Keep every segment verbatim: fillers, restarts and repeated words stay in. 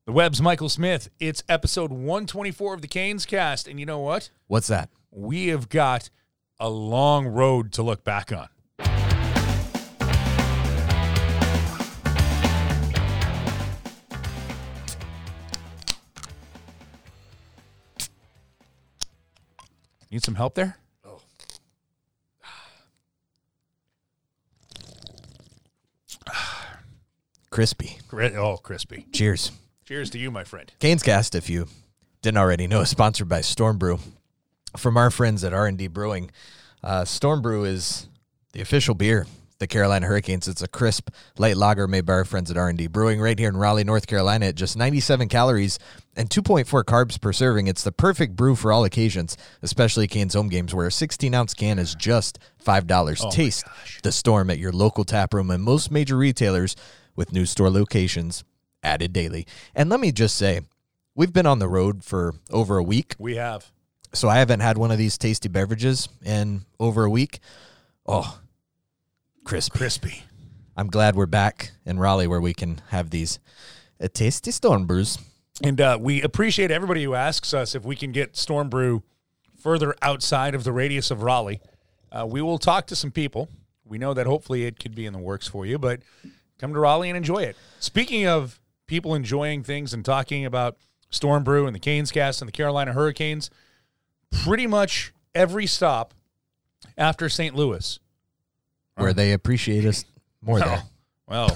The Web's Michael Smith. It's episode one twenty-four of the Canes Cast, and you know what? What's that? We have got a long road to look back on. Need some help there? Oh. Crispy. Oh, crispy. Cheers. Cheers to you, my friend. Canes Cast, if you didn't already know, is sponsored by Storm Brew. From our friends at R and D Brewing, uh, Storm Brew is the official beer of the Carolina Hurricanes. It's a crisp, light lager made by our friends at R and D Brewing right here in Raleigh, North Carolina at just ninety-seven calories and two point four carbs per serving. It's the perfect brew for all occasions, especially Canes home games where a sixteen-ounce can is just five dollars. Oh Taste the Storm at your local tap room and most major retailers with new store locations added daily. And let me just say, we've been on the road for over a week. We have. So I haven't had one of these tasty beverages in over a week. Oh, crispy. Crispy. I'm glad we're back in Raleigh where we can have these uh, tasty Storm Brews. And uh, we appreciate everybody who asks us if we can get Storm Brew further outside of the radius of Raleigh. Uh, we will talk to some people. We know that hopefully it could be in the works for you, but come to Raleigh and enjoy it. Speaking of people enjoying things and talking about Storm Brew and the Canes Cast and the Carolina Hurricanes, pretty much every stop after Saint Louis, Where um, they appreciate us more well, there. Well,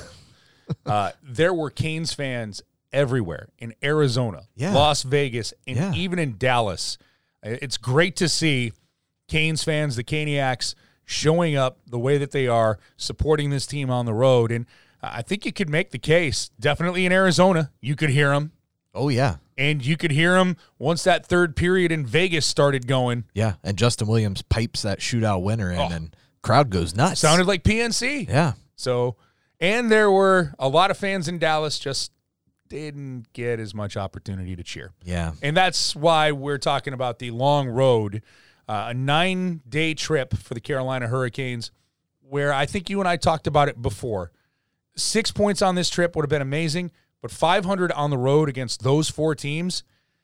uh, there were Canes fans everywhere in Arizona, yeah. Las Vegas, and yeah. even in Dallas. It's great to see Canes fans, the Caniacs, showing up the way that they are, supporting this team on the road. And I think you could make the case, definitely in Arizona, you could hear them. Oh, yeah. And you could hear them once that third period in Vegas started going. Yeah, and Justin Williams pipes that shootout winner in, oh. and crowd goes nuts. Sounded like P N C. Yeah. So, and there were a lot of fans in Dallas just didn't get as much opportunity to cheer. Yeah. And that's why we're talking about the long road, uh, a nine-day trip for the Carolina Hurricanes, where I think you and I talked about it before. Six points on this trip would have been amazing, but five hundred on the road against those four teams,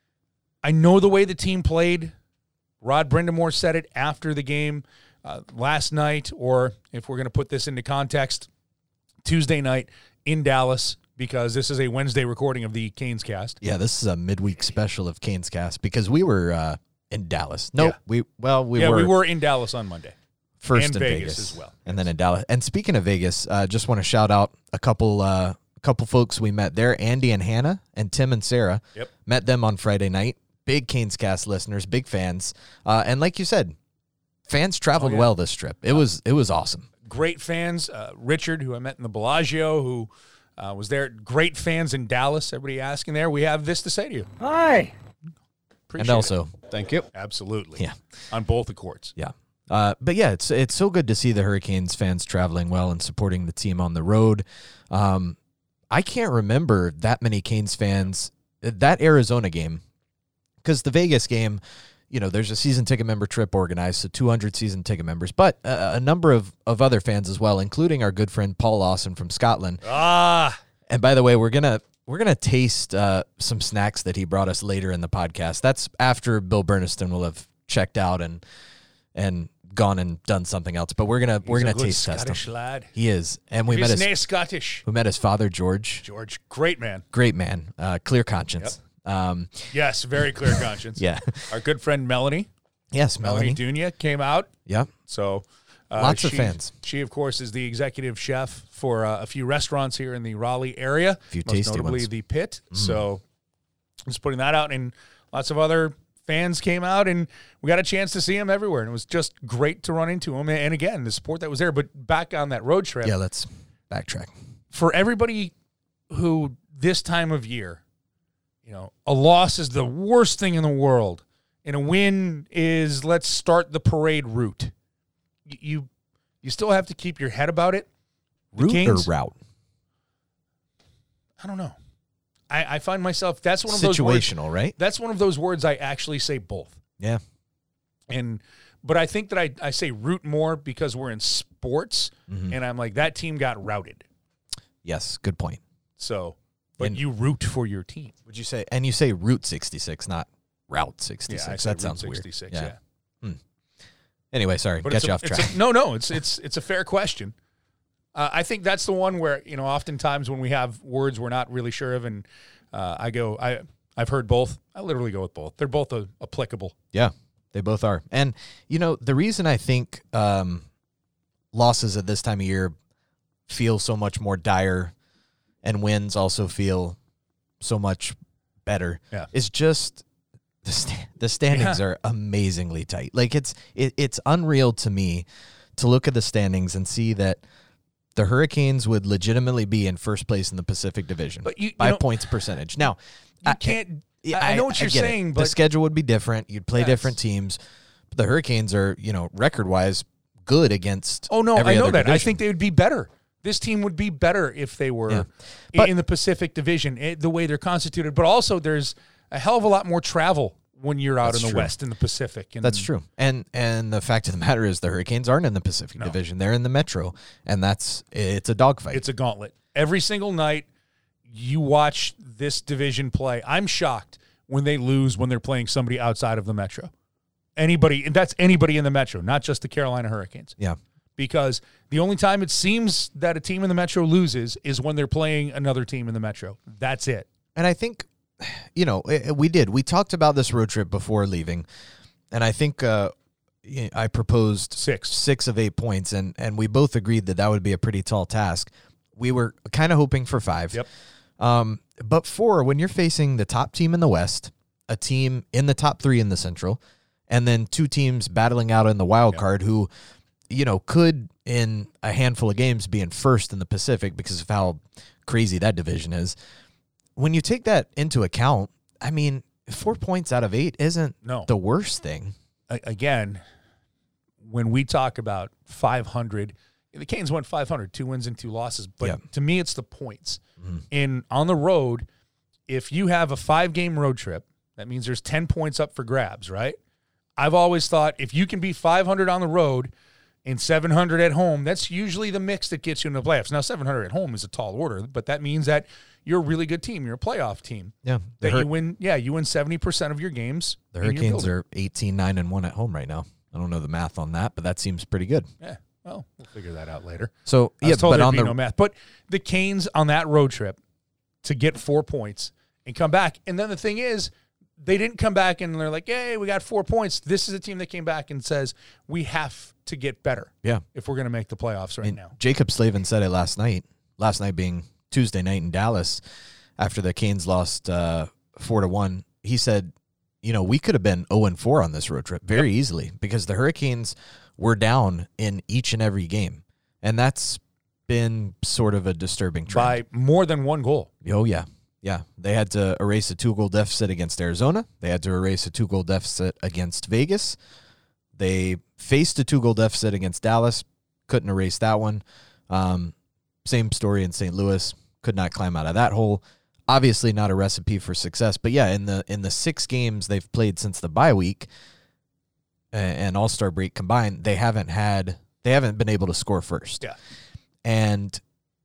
I know the way the team played. Rod Brindamore said it after the game uh, last night, or if we're going to put this into context, Tuesday night in Dallas, because this is a Wednesday recording of the Canes Cast. Yeah, this is a midweek special of Canes Cast because we were uh, in Dallas. No, yeah. we well we yeah, were we were in Dallas on Monday. First and in Vegas, Vegas as well. And then in Dallas. And speaking of Vegas, uh, just want to shout out a couple uh, a couple folks we met there, Andy and Hannah and Tim and Sarah. Yep. Met them on Friday night. Big Canes Cast listeners, big fans. Uh, and like you said, fans traveled oh, yeah. well this trip. It was it was awesome. Great fans. Uh, Richard, who I met in the Bellagio, who uh, was there. Great fans in Dallas. Everybody asking there. We have this to say to you. Hi. Appreciate and also, it. Thank you. Absolutely. Yeah. On both the courts. Yeah. Uh, but yeah, it's it's so good to see the Hurricanes fans traveling well and supporting the team on the road. Um, I can't remember that many Canes fans that Arizona game, because the Vegas game, you know, there's a season ticket member trip organized, so two hundred season ticket members, but a, a number of, of other fans as well, including our good friend Paul Lawson from Scotland. Ah. And by the way, we're gonna we're gonna taste uh, some snacks that he brought us later in the podcast. That's after Bill Berniston will have checked out and and. gone and done something else, but we're gonna He's we're gonna a good taste test Scottish him. lad. He is, and we He's met his nae Scottish. we met his father George. George, great man. Great man, uh, clear conscience. Yep. Um, yes, very clear conscience. Yeah, our good friend Melanie. Yes, Melanie, Melanie Dunya came out. Yep. So uh, lots she, of fans. She, of course, is the executive chef for uh, a few restaurants here in the Raleigh area. A few most tasty notably ones. the Pit. Mm. So just putting that out, and lots of other fans came out, and we got a chance to see him everywhere, and it was just great to run into him. And again, the support that was there. But back on that road trip, Yeah, let's backtrack. for everybody who this time of year, you know, a loss is the worst thing in the world, and a win is let's start the parade route. You you, you still have to keep your head about it. The Route Canes- or route? I don't know. I, I find myself that's one of those words, Situational, right? that's one of those words I actually say both. Yeah. And but I think that I, I say root more because we're in sports, Mhm. and I'm like, that team got routed. Yes, good point. So but And- you root for your team. Would you say, and you say Route sixty-six, not Route sixty-six. Yeah, I that said sounds Route sixty-six, weird. yeah. Hmm. Anyway, sorry, But get it's you a- off it's track. a- no, no, it's it's it's a fair question. Uh, I think that's the one where, you know, oftentimes when we have words we're not really sure of, and uh, I go, I I've heard both. I literally go with both. They're both uh, applicable. Yeah, they both are. And, you know, the reason I think um, losses at this time of year feel so much more dire and wins also feel so much better Yeah. is just the sta- the standings Yeah. are amazingly tight. Like, it's it, it's unreal to me to look at the standings and see that the Hurricanes would legitimately be in first place in the Pacific Division But you- you by know- points percentage. Now, You I- can't. Yeah, I, I know what you're get it. saying, the but schedule would be different. You'd play Yes. different teams. But the Hurricanes are, you know, record wise good against. oh no, every I know other that. I division. think they would be better. This team would be better if they were Yeah. i- But- in the Pacific Division, eh, the way they're constituted. But also, there's a hell of a lot more travel when you're out That's in the true. West in the Pacific. And That's true. And and the fact of the matter is, the Hurricanes aren't in the Pacific No. Division. They're in the Metro, and that's it's a dogfight. It's a gauntlet. Every single night you watch this division play. I'm shocked when they lose when they're playing somebody outside of the Metro. Anybody, and that's anybody in the Metro, not just the Carolina Hurricanes. yeah. Because the only time it seems that a team in the Metro loses is when they're playing another team in the Metro. That's it. And I think, you know, eh, we did. We talked about this road trip before leaving, and I think uh, y- I proposed Six. six of eight points, and and we both agreed that that would be a pretty tall task. We were kind of hoping for five. Yep. Um, but four, when you're facing the top team in the West, a team in the top three in the Central, and then two teams battling out in the wild Yep. card who, you know, could in a handful of games be in first in the Pacific because of how crazy that division is. When you take that into account, I mean, four points out of eight isn't No. the worst thing. A- Again, when we talk about five hundred, the Canes went five hundred, two wins and two losses. But Yeah. to me, it's the points. In on the road, if you have a five-game road trip, that means there's ten points up for grabs, right? I've always thought if you can be five hundred on the road and seven hundred at home, that's usually the mix that gets you into the playoffs. Now, seven hundred at home is a tall order, but that means that you're a really good team. You're a playoff team. Yeah. The, That Hur- you win, yeah, you win seventy percent of your games. the in your Hurricanes building. are eighteen nine and one at home right now. I don't know the math on that, but that seems pretty good. Yeah, well, we'll figure that out later. So, I yeah, was told but there'd on be the no math. But the Canes on that road trip to get four points and come back. And then the thing is, they didn't come back and they're like, hey, we got four points. This is a team that came back and says, we have to get better yeah, if we're going to make the playoffs right and now. Jacob Slavin said it last night. Last night being Tuesday night in Dallas, after the Canes lost uh, four to one. He said, you know, we could have been zero and four on this road trip very easily because the Hurricanes were down in each and every game, and that's been sort of a disturbing trend. By more than one goal. Oh, yeah. Yeah. They had to erase a two-goal deficit against Arizona. They had to erase a two-goal deficit against Vegas. They faced a two-goal deficit against Dallas. Couldn't erase that one. Um, same story in Saint Louis. Could not climb out of that hole. Obviously not a recipe for success. But, yeah, in the in the six games they've played since the bye week uh, and All-Star break combined, they haven't had they haven't been able to score first. Yeah. And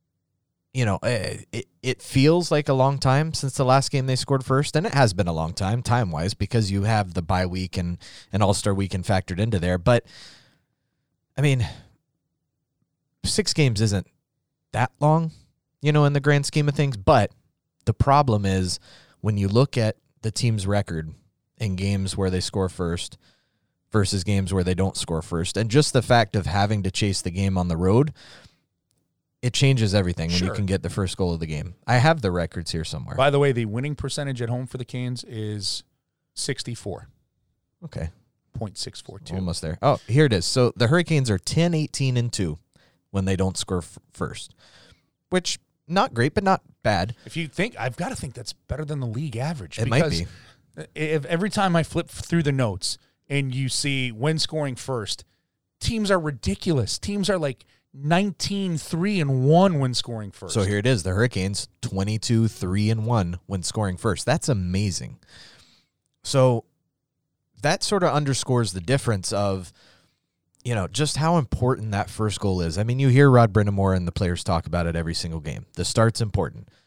you know, it, it feels like a long time since the last game they scored first, and it has been a long time, time-wise, because you have the bye week and an All-Star weekend factored into there. But, I mean, six games isn't that long, you know, in the grand scheme of things. But the problem is when you look at the team's record in games where they score first versus games where they don't score first, and just the fact of having to chase the game on the road, it changes everything when Sure. you can get the first goal of the game. I have the records here somewhere. By the way, the winning percentage at home for the Canes is sixty-four Okay, point six four two. almost there. Oh, here it is. So the Hurricanes are ten, eighteen, and two when they don't score f- first, which not great, but not bad. If you think, I've got to think that's better than the league average. It might because be. If every time I flip through the notes and you see when scoring first, teams are ridiculous. Teams are like nineteen, three, and one when scoring first. So here it is. The Hurricanes, twenty-two, three, and one when scoring first. That's amazing. So that sort of underscores the difference of, you know, just how important that first goal is. I mean, you hear Rod Brind'Amour and the players talk about it every single game. The start's important.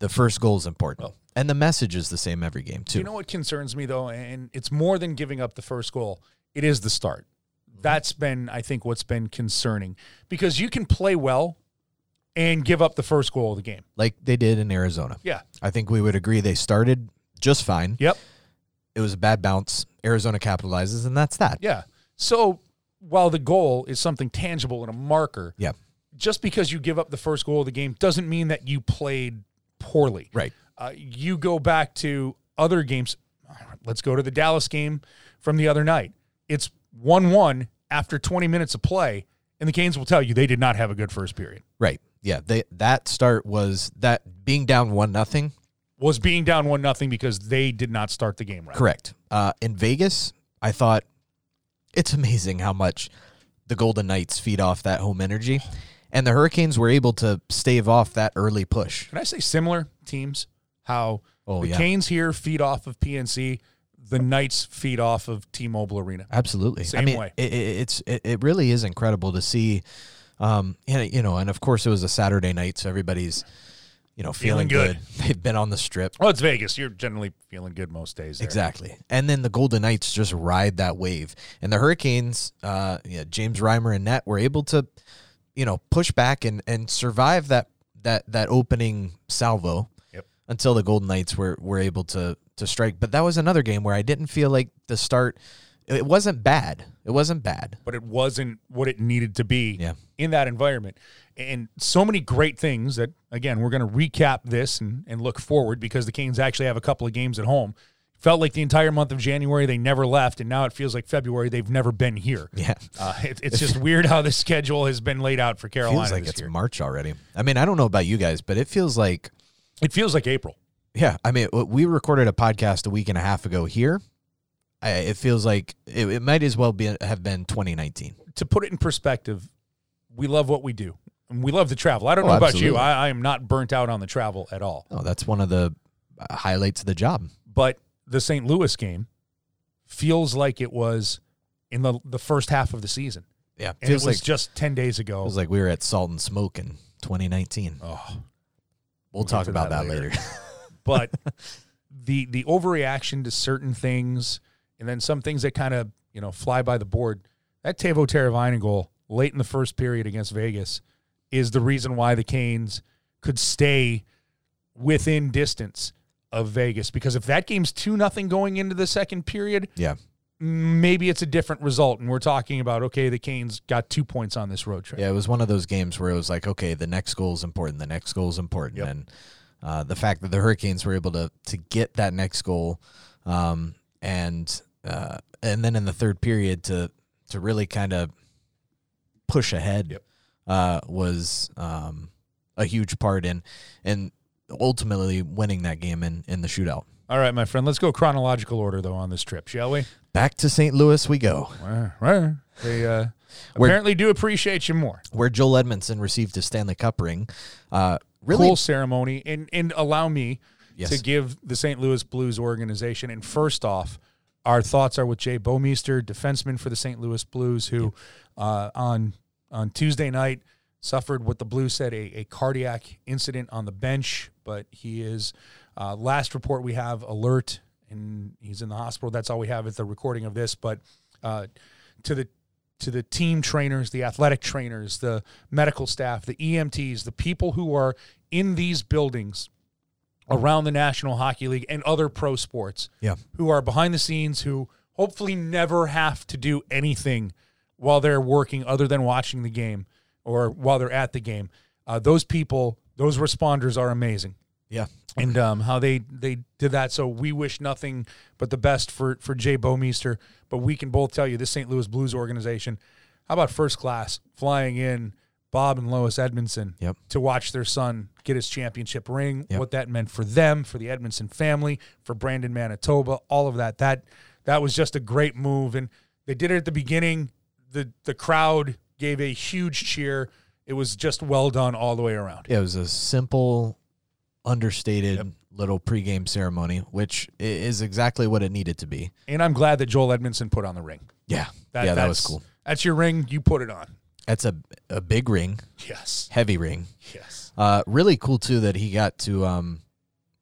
the first goal is important. Oh. And the message is the same every game, too. You know what concerns me, though? And it's more than giving up the first goal. It is the start. That's been, I think, what's been concerning. Because you can play well and give up the first goal of the game. Like they did in Arizona. Yeah. I think we would agree they started just fine. Yep. It was a bad bounce. Arizona capitalizes, and that's that. Yeah. So while the goal is something tangible and a marker, yeah. just because you give up the first goal of the game doesn't mean that you played poorly. Right. Uh, you go back to other games. Let's go to the Dallas game from the other night. It's one one after twenty minutes of play, and the Canes will tell you they did not have a good first period. Right. Yeah. They that start was that being down one nothing was being down one nothing because they did not start the game right. Correct. Uh, in Vegas, I thought it's amazing how much the Golden Knights feed off that home energy, and the Hurricanes were able to stave off that early push. Can I say similar teams? How oh, the yeah. Canes here feed off of P N C, the Knights feed off of T-Mobile Arena. Absolutely. Same I mean, way. It, it's it, it really is incredible to see. Um, and, you know, and of course it was a Saturday night, so everybody's, you know, feeling, Feeling good. good. They've been on the strip. Well, it's Vegas. You're generally feeling good most days there. Exactly. And then the Golden Knights just ride that wave. And the Hurricanes, uh, yeah, James Reimer and net were able to, you know, push back and, and survive that that that opening salvo. Yep. Until the Golden Knights were, were able to to strike. But that was another game where I didn't feel like the start, it wasn't bad. It wasn't bad. But it wasn't what it needed to be yeah. in that environment. And so many great things that, again, we're going to recap this and, and look forward because the Canes actually have a couple of games at home. Felt like the entire month of January they never left, and now it feels like February they've never been here. Yeah. Uh, it, it's just weird how the schedule has been laid out for Carolina Feels like this it's year. March already. I mean, I don't know about you guys, but it feels like... It feels like April. Yeah. I mean, we recorded a podcast a week and a half ago here. I, it feels like it, it might as well be have been twenty nineteen. To put it in perspective, we love what we do. And we love to travel. I don't Oh, know about absolutely. you. I, I am not burnt out on the travel at all. Oh, that's one of the uh, highlights of the job. But the Saint Louis game feels like it was in the the first half of the season. Yeah. And it was like, just ten days ago. It was like we were at Salt and Smoke in twenty nineteen. Oh, We'll, we'll talk get to about that that later. later. But the the overreaction to certain things and then some things that kind of, you know, fly by the board, that Teuvo Teravainen goal late in the first period against Vegas is the reason why the Canes could stay within distance of Vegas. Because if that game's two nothing going into the second period, yeah. maybe it's a different result. And we're talking about, okay, the Canes got two points on this road trip. Yeah, it was one of those games where it was like, okay, the next goal is important. The next goal is important. Yep. And uh, the fact that the Hurricanes were able to to get that next goal um, and uh, and then in the third period to to really kind of push ahead Yep. uh, was um, a huge part in and ultimately winning that game in, in the shootout. All right, my friend, let's go chronological order, though, on this trip, shall we? Back to Saint Louis we go. Well, well, they uh, Where- apparently do appreciate you more. Where Joel Edmondson received his Stanley Cup ring. Uh, really, Cool ceremony. And, and allow me Yes. to give the Saint Louis Blues organization. And first off, our thoughts are with Jay Bouwmeester, defenseman for the Saint Louis Blues, who uh, on on Tuesday night suffered what the Blues said a, a cardiac incident on the bench, but he is, uh, last report we have, alert, and he's in the hospital. That's all we have at the recording of this. But uh, to the to the team trainers, the athletic trainers, the medical staff, the E M Ts, the people who are in these buildings around the National Hockey League and other pro sports, Yeah. who are behind the scenes, who hopefully never have to do anything while they're working other than watching the game or while they're at the game. Uh, those people, those responders are amazing. Yeah. And um, how they, they did that. So we wish nothing but the best for, for Jay Bouwmeester. But we can both tell you this Saint Louis Blues organization, how about first class, flying in Bob and Lois Edmondson Yep. to watch their son get his championship ring, Yep. what that meant for them, for the Edmondson family, for Brandon, Manitoba, all of that. That that was just a great move. And they did it at the beginning. The the crowd gave a huge cheer. It was just well done all the way around. Yeah, it was a simple, understated Yep. little pregame ceremony, which i- is exactly what it needed to be. And I'm glad that Joel Edmondson put on the ring. Yeah. That, yeah, that was that's- cool. That's your ring. You put it on. That's a a big ring, Yes. heavy ring. Yes. Uh, really cool too that he got to um,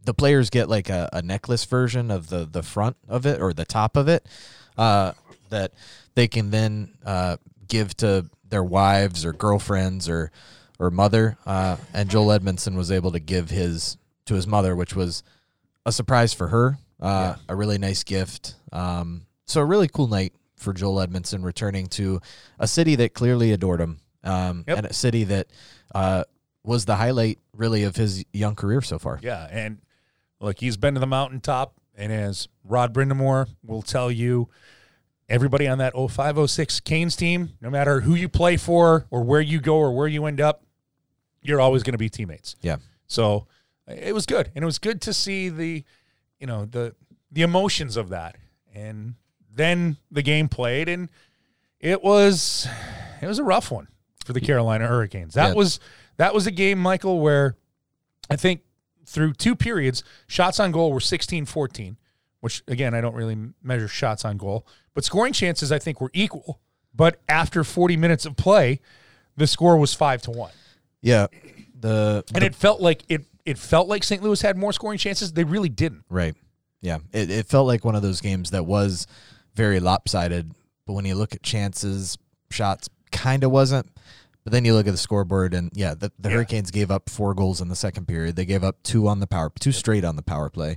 the players get like a, a necklace version of the, the front of it or the top of it uh, that they can then uh, give to their wives or girlfriends or or mother. Uh, and Joel Edmondson was able to give his to his mother, which was a surprise for her, uh, yeah. a really nice gift. Um, so a really cool night for Joel Edmondson returning to a city that clearly adored him, um, yep. and a city that uh, was the highlight really of his young career so far. Yeah, and look, he's been to the mountaintop, and as Rod Brindamore will tell you, everybody on that oh five oh six Canes team, no matter who you play for or where you go or where you end up, you're always going to be teammates. Yeah. So it was good, and it was good to see the, you know, the the emotions of that, and then the game played, and it was it was a rough one for the Carolina Hurricanes. That yeah. was that was a game, Michael, where I think through two periods, shots on goal were sixteen fourteen, which again I don't really measure shots on goal, but scoring chances I think were equal. But after forty minutes of play, the score was five to one. Yeah, the and the, it felt like it. It felt like Saint Louis had more scoring chances. They really didn't. Right. Yeah. It it felt like one of those games that was very lopsided. But when you look at chances, shots kind of wasn't. But then you look at the scoreboard, and yeah, the, the yeah. Hurricanes gave up four goals in the second period. They gave up two on the power, two straight on the power play,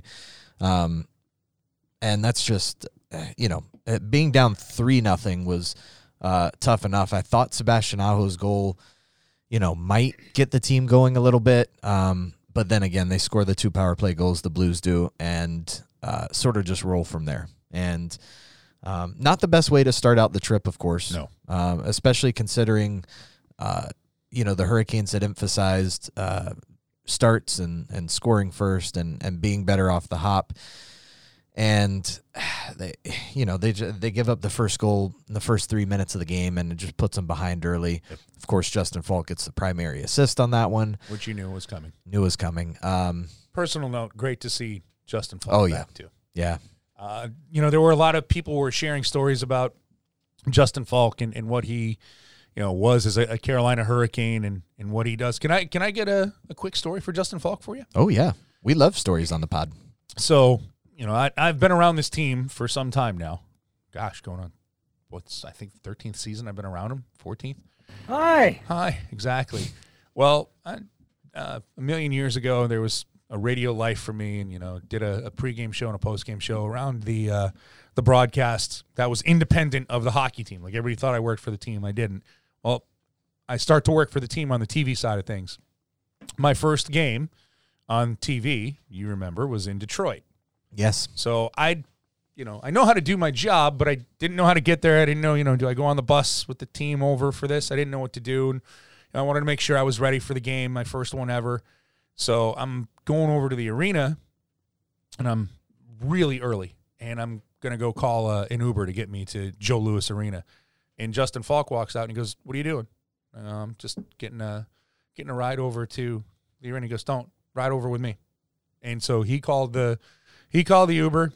um, and that's just you know being down three nothing was uh, tough enough. I thought Sebastian Aho's goal, you know, might get the team going a little bit. Um, But then again, they score the two power play goals, the Blues do, and uh, sort of just roll from there. And um, not the best way to start out the trip, of course. No. Um, especially considering, uh, you know, the Hurricanes had emphasized uh, starts and, and scoring first and, and being better off the hop. And they, you know, they they give up the first goal in the first three minutes of the game, and it just puts them behind early. Yep. Of course, Justin Falk gets the primary assist on that one, which you knew was coming. Knew was coming. Um, Personal note: great to see Justin Falk. Oh yeah, back too. Yeah. Uh, you know, there were a lot of people who were sharing stories about Justin Falk and, and what he, you know, was as a, a Carolina Hurricane and, and what he does. Can I can I get a, a quick story for Justin Falk for you? Oh yeah, we love stories on the pod. So. You know, I, I've been around this team for some time now. Gosh, going on, what's, I think, thirteenth season I've been around him, fourteenth? Hi. Hi, exactly. Well, I, uh, a million years ago, there was a radio life for me and, you know, did a, a pregame show and a postgame show around the uh, the broadcast that was independent of the hockey team. Like, everybody thought I worked for the team. I didn't. Well, I start to work for the team on the T V side of things. My first game on T V, you remember, was in Detroit. Yes. So I, you know, I know how to do my job, but I didn't know how to get there. I didn't know, you know, do I go on the bus with the team over for this? I didn't know what to do. And you know, I wanted to make sure I was ready for the game, my first one ever. So I'm going over to the arena, and I'm really early, and I'm going to go call uh, an Uber to get me to Joe Louis Arena. And Justin Falk walks out, and he goes, "What are you doing?" I'm um, just getting a, getting a ride over to the arena. He goes, "Don't, ride over with me." And so he called the... He called the Uber.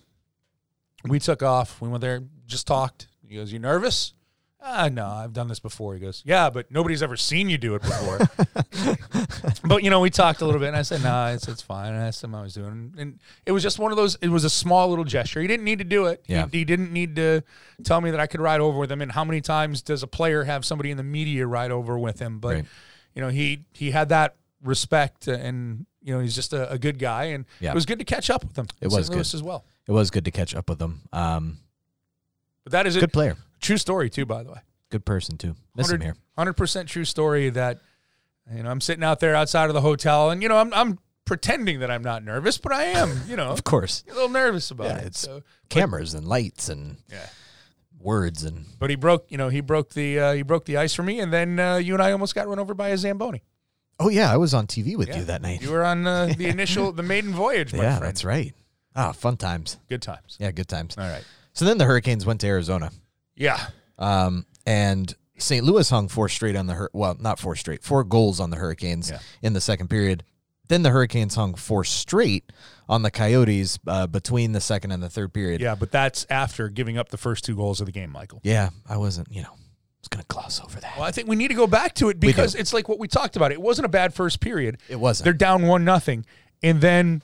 We took off. We went there, just talked. He goes, "You nervous?" Ah, no, I've done this before. He goes, "Yeah, but nobody's ever seen you do it before." But, you know, we talked a little bit, and I said, "Nah, it's it's fine." And I asked him how I was doing. And it was just one of those, it was a small little gesture. He didn't need to do it. Yeah. He, he didn't need to tell me that I could ride over with him. And how many times does a player have somebody in the media ride over with him? But, right. you know, he he had that respect, and you know, he's just a, a good guy, and yeah. it was good to catch up with him. It was Saint Louis good as well. It was good to catch up with him. Um, but that is good a player, true story too, by the way. Good person too. Miss him here. one hundred percent true story. That you know, I'm sitting out there outside of the hotel, and you know, I'm I'm pretending that I'm not nervous, but I am. You know, of course, a little nervous about yeah, it. It's so, cameras but, and lights and yeah. words and. But he broke, you know, he broke the uh, he broke the ice for me, and then uh, you and I almost got run over by a Zamboni. Oh, yeah, I was on T V with yeah. you that night. You were on uh, the initial, the maiden voyage, my yeah, friend. that's right. Ah, fun times. Good times. Yeah, good times. All right. So then the Hurricanes went to Arizona. Yeah. Um, and Saint Louis hung four straight on the Hur- well, not four straight, four goals on the Hurricanes yeah. in the second period. Then the Hurricanes hung four straight on the Coyotes uh, between the second and the third period. Yeah, but that's after giving up the first two goals of the game, Michael. Yeah, I wasn't, you know, I was going to gloss over that. Well, I think we need to go back to it because it's like what we talked about. It wasn't a bad first period. It wasn't. They're down one nothing, and then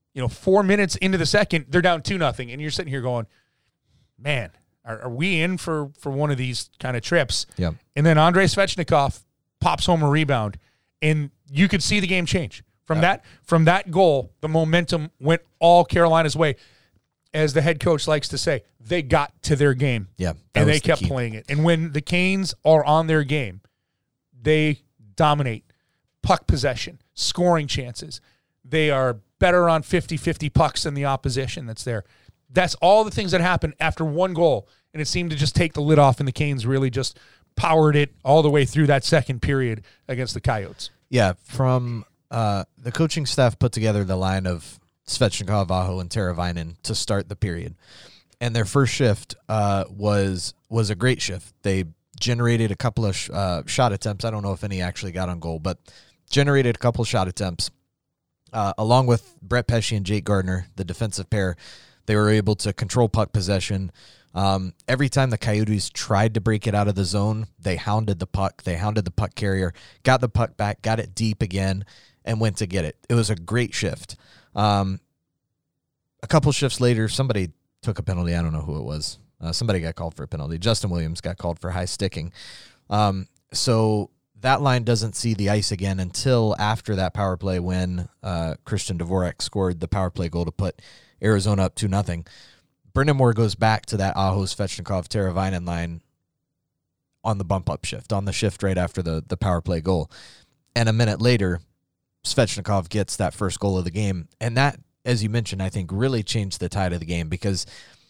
you know, four minutes into the second, they're down two nothing, and you're sitting here going, man, are, are we in for for one of these kind of trips? Yeah. And then Andrei Svechnikov pops home a rebound, and you could see the game change. From yeah. that from that goal, the momentum went all Carolina's way. As the head coach likes to say, they got to their game. Yeah. And they the kept key. playing it. And when the Canes are on their game, they dominate puck possession, scoring chances. They are better on fifty-fifty pucks than the opposition that's there. That's all the things that happen after one goal, and it seemed to just take the lid off, and the Canes really just powered it all the way through that second period against the Coyotes. Yeah, from uh, the coaching staff put together the line of Svechnikov, Aho, and Teravainen to start the period. And their first shift uh, was was a great shift. They generated a couple of sh- uh, shot attempts. I don't know if any actually got on goal, but generated a couple of shot attempts. Uh, along with Brett Pesce and Jake Gardner, the defensive pair, they were able to control puck possession. Um, every time the Coyotes tried to break it out of the zone, they hounded the puck. They hounded the puck carrier, got the puck back, got it deep again, and went to get it. It was a great shift. Um, a couple shifts later, somebody took a penalty. I don't know who it was. Uh, somebody got called for a penalty. Justin Williams got called for high sticking. Um, so that line doesn't see the ice again until after that power play when uh, Christian Dvorak scored the power play goal to put Arizona up two nothing. Brendan Moore goes back to that Aho, Svechnikov, Teravainen line on the bump-up shift, on the shift right after the, the power play goal. And a minute later, Svechnikov gets that first goal of the game. And that, as you mentioned, I think really changed the tide of the game, because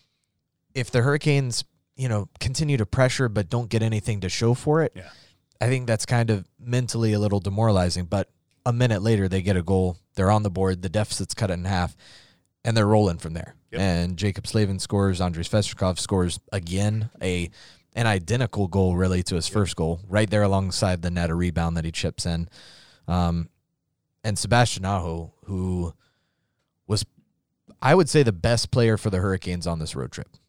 if the Hurricanes, you know, continue to pressure but don't get anything to show for it, Yeah. I think that's kind of mentally a little demoralizing. But a minute later, they get a goal. They're on the board. The deficit's cut in half, and they're rolling from there. Yep. And Jacob Slavin scores. Andrei Svechnikov scores again, a an identical goal, really, to his first goal, right there alongside the net, a rebound that he chips in. Um, and Sebastian Aho, who was, I would say, the best player for the Hurricanes on this road trip.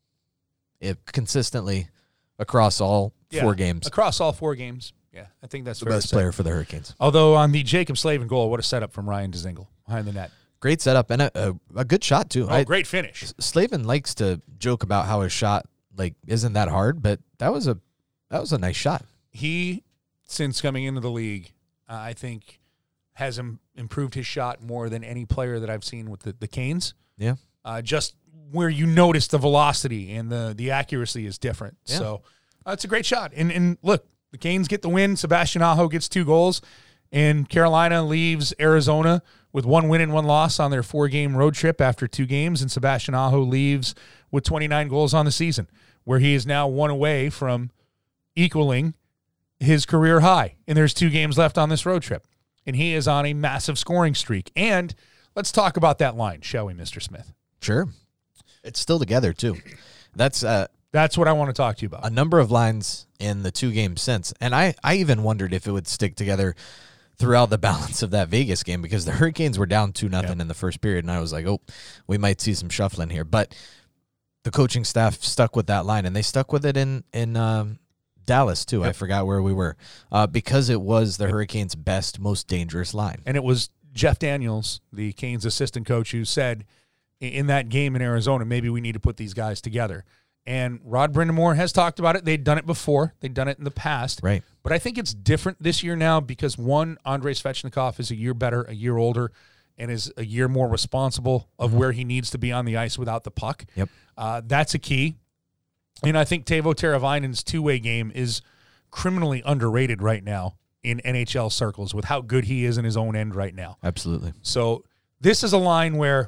It consistently across all Yeah, four games. Across all four games. Yeah, I think that's The fair best to say. player for the Hurricanes. Although on the Jacob Slavin goal, what a setup from Ryan Dzingel behind the net. Great setup and a, a, a good shot, too. Oh, I, great finish. Slavin likes to joke about how his shot like isn't that hard, but that was a that was a nice shot. He, since coming into the league, uh, I think has im- improved his shot more than any player that I've seen with the, the Canes. Yeah. Uh, just where you notice the velocity and the the accuracy is different. Yeah. So uh, it's a great shot. And and look, the Canes get the win. Sebastian Aho gets two goals, and Carolina leaves Arizona with one win and one loss on their four-game road trip after two games, and Sebastian Aho leaves with twenty-nine goals on the season, where he is now one away from equaling his career high. And there's two games left on this road trip, and he is on a massive scoring streak. And let's talk about that line, shall we, Mister Smith? Sure. It's still together, too. That's uh, That's what I want to talk to you about. a number of lines in the two games since. And I, I even wondered if it would stick together throughout the balance of that Vegas game, because the Hurricanes were down two nothing Yeah. in the first period, and I was like, oh, we might see some shuffling here. But the coaching staff stuck with that line, and they stuck with it in, in um, Dallas, too. Yep. I forgot where we were. Uh, because it was the Hurricanes' best, most dangerous line. And it was Jeff Daniels, the Canes assistant coach, who said in that game in Arizona, maybe we need to put these guys together. And Rod Brindamore has talked about it. They'd done it before. They'd done it in the past. Right. But I think it's different this year now because, one, Andrei Svechnikov is a year better, a year older, and is a year more responsible of mm-hmm. where he needs to be on the ice without the puck. Yep. Uh, that's a key. And I think Teuvo Teravainen's two-way game is criminally underrated right now in N H L circles with how good he is in his own end right now. Absolutely. So this is a line where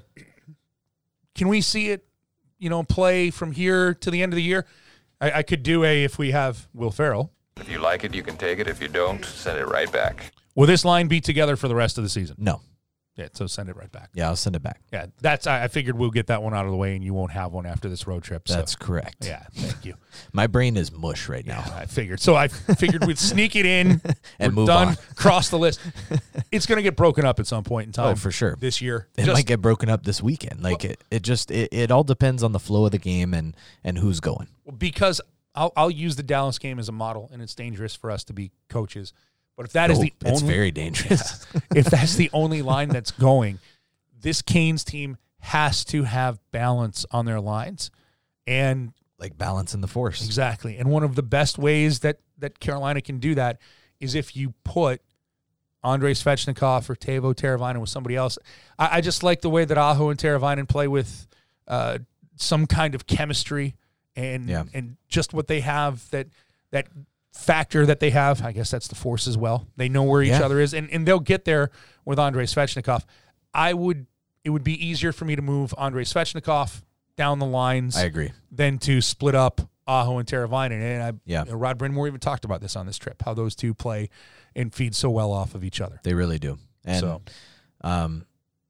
can we see it, you know, play from here to the end of the year? I, I could do a, if we have Will Ferrell. If you like it, you can take it. If you don't, send it right back. Will this line be together for the rest of the season? No. Yeah, so send it right back. Yeah, I'll send it back. Yeah, that's. I I figured we'll get that one out of the way, and you won't have one after this road trip. So. That's correct. Yeah, thank you. My brain is mush right now. Yeah, I figured. So I figured we'd sneak it in and We're move done, on. Cross the list. It's going to get broken up at some point in time. Oh, for sure. This year, It Just- might get broken up this weekend. Like Well- it, it just it, it all depends on the flow of the game and and who's going. because I'll I'll use the Dallas game as a model, and it's dangerous for us to be coaches. But if that is Oh, the it's only, very dangerous. if that's the only line that's going, this Canes team has to have balance on their lines. And Like balance in the force. exactly. And one of the best ways that, that Carolina can do that is if you put Andrei Svechnikov or Teuvo Teravainen with somebody else. I, I just like the way that Aho and Teravainen play with uh, some kind of chemistry and Yeah. and just what they have, that that factor that they have. I guess that's the force as well. They know where each Yeah. other is, and, and they'll get there with Andrei Svechnikov. I would it would be easier for me to move Andrei Svechnikov down the lines I agree. than to split up Aho and Teravainen. And I, Yeah. you know, Rod Brind'Amour even talked about this on this trip, how those two play and feed so well off of each other. They really do. And So- um,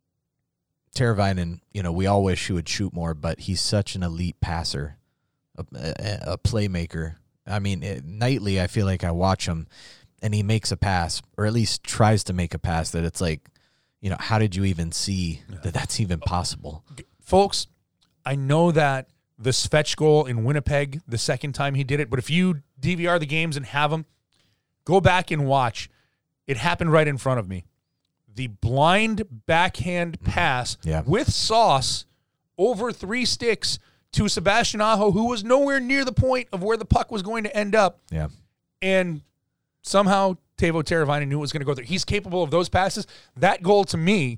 Teravainen, you know, we all wish he would shoot more, but he's such an elite passer, a, a, a playmaker. I mean, it, nightly, I feel like I watch him, and he makes a pass, or at least tries to make a pass that it's like, you know, how did you even see that that's even possible? Folks, I know that the Svetch goal in Winnipeg, the second time he did it, but if you D V R the games and have them, go back and watch. It happened right in front of me. The blind backhand pass Yeah. with sauce over three sticks to Sebastian Aho, who was nowhere near the point of where the puck was going to end up. Yeah. And somehow Teuvo Teravainen knew it was going to go there. He's capable of those passes. That goal, to me,